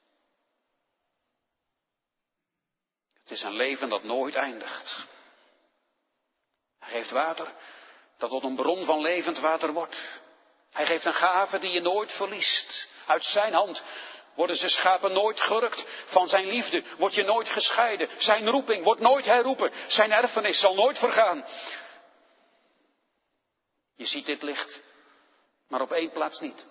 Het is een leven dat nooit eindigt. Hij geeft water dat tot een bron van levend water wordt. Hij geeft een gave die je nooit verliest. Uit zijn hand worden zijn schapen nooit gerukt. Van zijn liefde word je nooit gescheiden. Zijn roeping wordt nooit herroepen. Zijn erfenis zal nooit vergaan. Je ziet dit licht, maar op één plaats niet.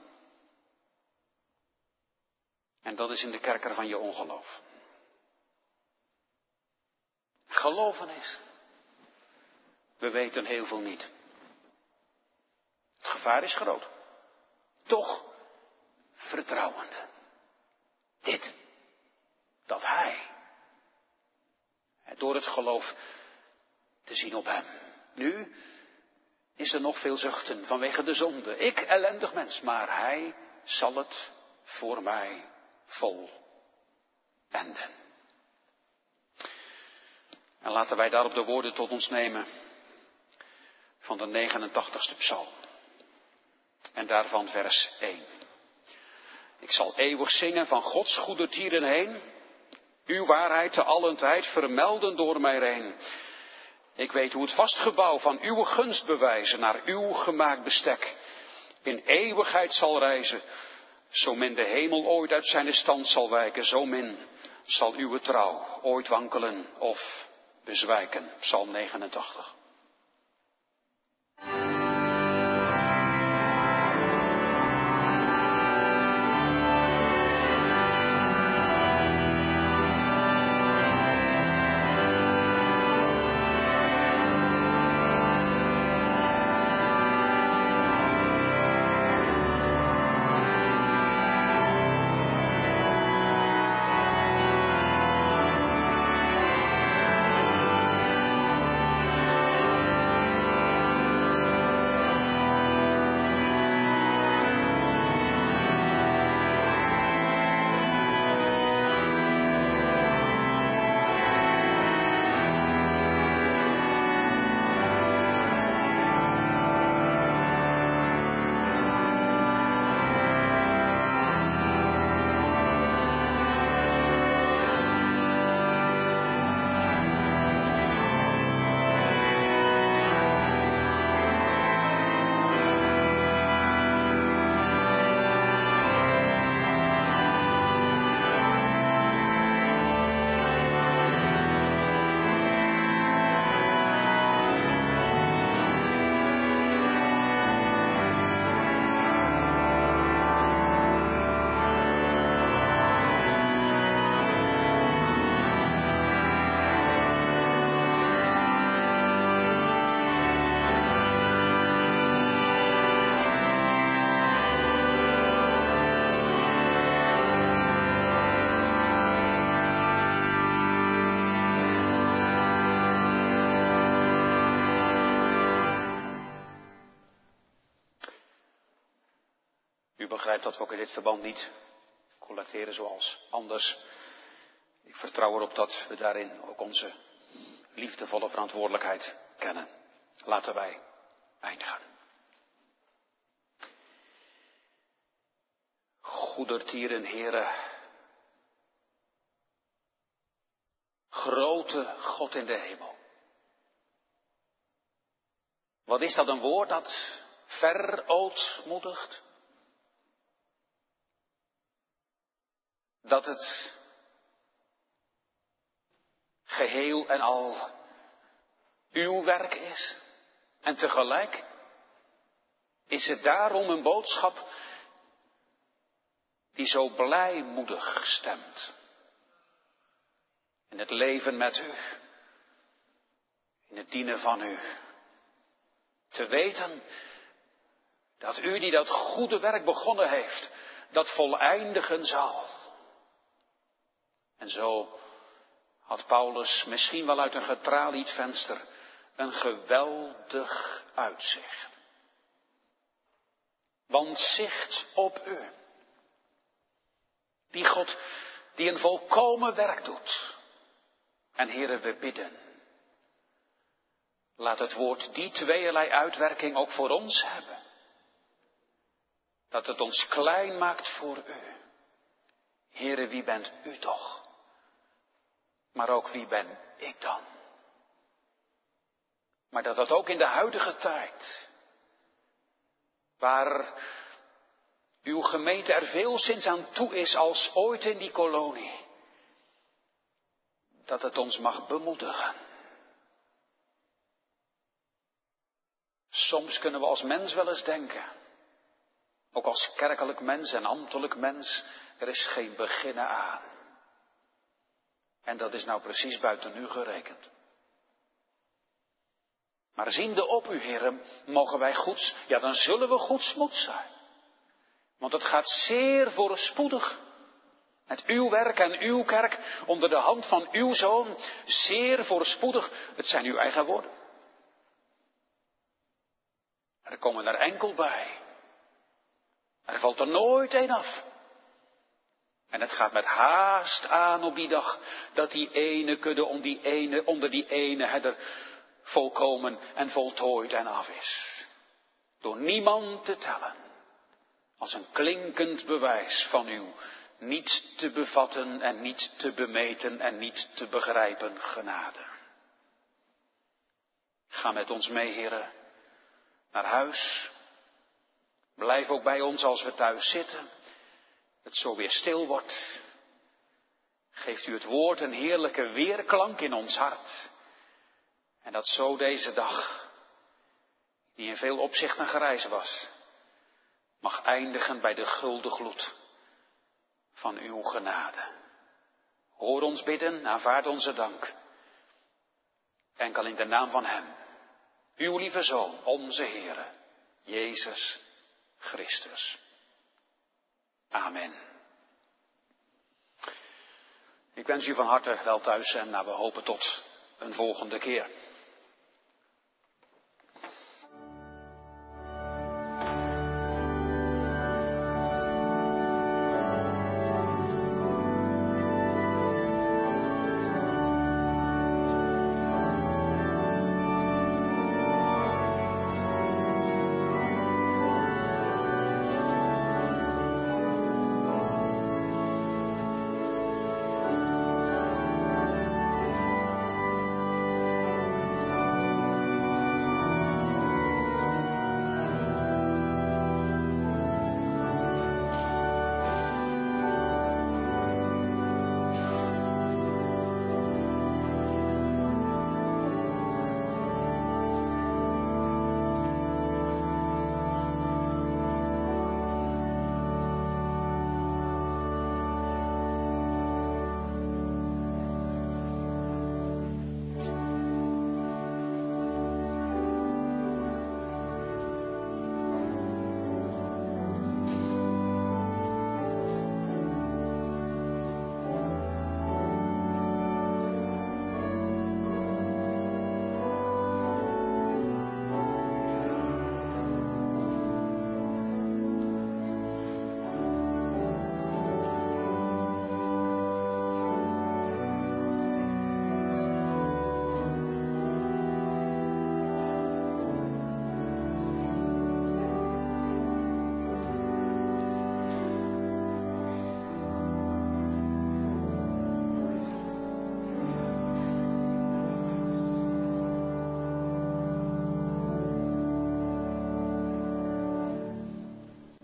En dat is in de kerker van je ongeloof. Geloven is. We weten heel veel niet. Het gevaar is groot. Toch vertrouwende. Dit. Dat hij. Door het geloof te zien op hem. Nu is er nog veel zuchten vanwege de zonde. Ik ellendig mens. Maar hij zal het voor mij volenden. En laten wij daarop de woorden tot ons nemen van de negenentachtigste psalm. En daarvan vers één. Ik zal eeuwig zingen van Gods goedertieren heen. Uw waarheid te allen tijd vermelden door mij heen. Ik weet hoe het vastgebouw van uw gunst bewijzen naar uw gemaakt bestek. In eeuwigheid zal reizen. Zo min de hemel ooit uit zijn stand zal wijken. Zo min zal uw trouw ooit wankelen of bezwijken. Psalm negenentachtig. U begrijpt dat we ook in dit verband niet collecteren zoals anders. Ik vertrouw erop dat we daarin ook onze liefdevolle verantwoordelijkheid kennen. Laten wij eindigen. Goedertieren, Heere, grote God in de hemel. Wat is dat een woord dat verootmoedigt? Dat het geheel en al uw werk is. En tegelijk is het daarom een boodschap die zo blijmoedig stemt. In het leven met u. In het dienen van u. Te weten dat u die dat goede werk begonnen heeft, dat voleindigen zal. En zo had Paulus misschien wel uit een getralied venster een geweldig uitzicht. Want zicht op u. Die God die een volkomen werk doet. En Heere, we bidden. Laat het woord die tweeërlei uitwerking ook voor ons hebben. Dat het ons klein maakt voor u. Heere, wie bent u toch? Maar ook wie ben ik dan? Maar dat dat ook in de huidige tijd, waar uw gemeente er veel sinds aan toe is als ooit in die kolonie, dat het ons mag bemoedigen. Soms kunnen we als mens wel eens denken, ook als kerkelijk mens en ambtelijk mens, er is geen beginnen aan. En dat is nou precies buiten u gerekend. Maar ziende op u, heren, mogen wij goeds, ja dan zullen we goedsmoed zijn. Want het gaat zeer voorspoedig met uw werk en uw kerk onder de hand van uw Zoon. Zeer voorspoedig, het zijn uw eigen woorden. Er komen er enkel bij. Er valt er nooit één af. En het gaat met haast aan op die dag dat die ene kudde om die ene, onder die ene herder volkomen en voltooid en af is. Door niemand te tellen. Als een klinkend bewijs van uw niet te bevatten en niet te bemeten en niet te begrijpen genade. Ga met ons mee, heren, naar huis. Blijf ook bij ons als we thuis zitten. Het zo weer stil wordt. Geeft u het woord een heerlijke weerklank in ons hart. En dat zo deze dag, die in veel opzichten grijs was, mag eindigen bij de gulden gloed van uw genade. Hoor ons bidden, aanvaard onze dank. Enkel in de naam van Hem, uw lieve Zoon, onze Heere, Jezus Christus. Amen. Ik wens u van harte wel thuis en nou, we hopen tot een volgende keer.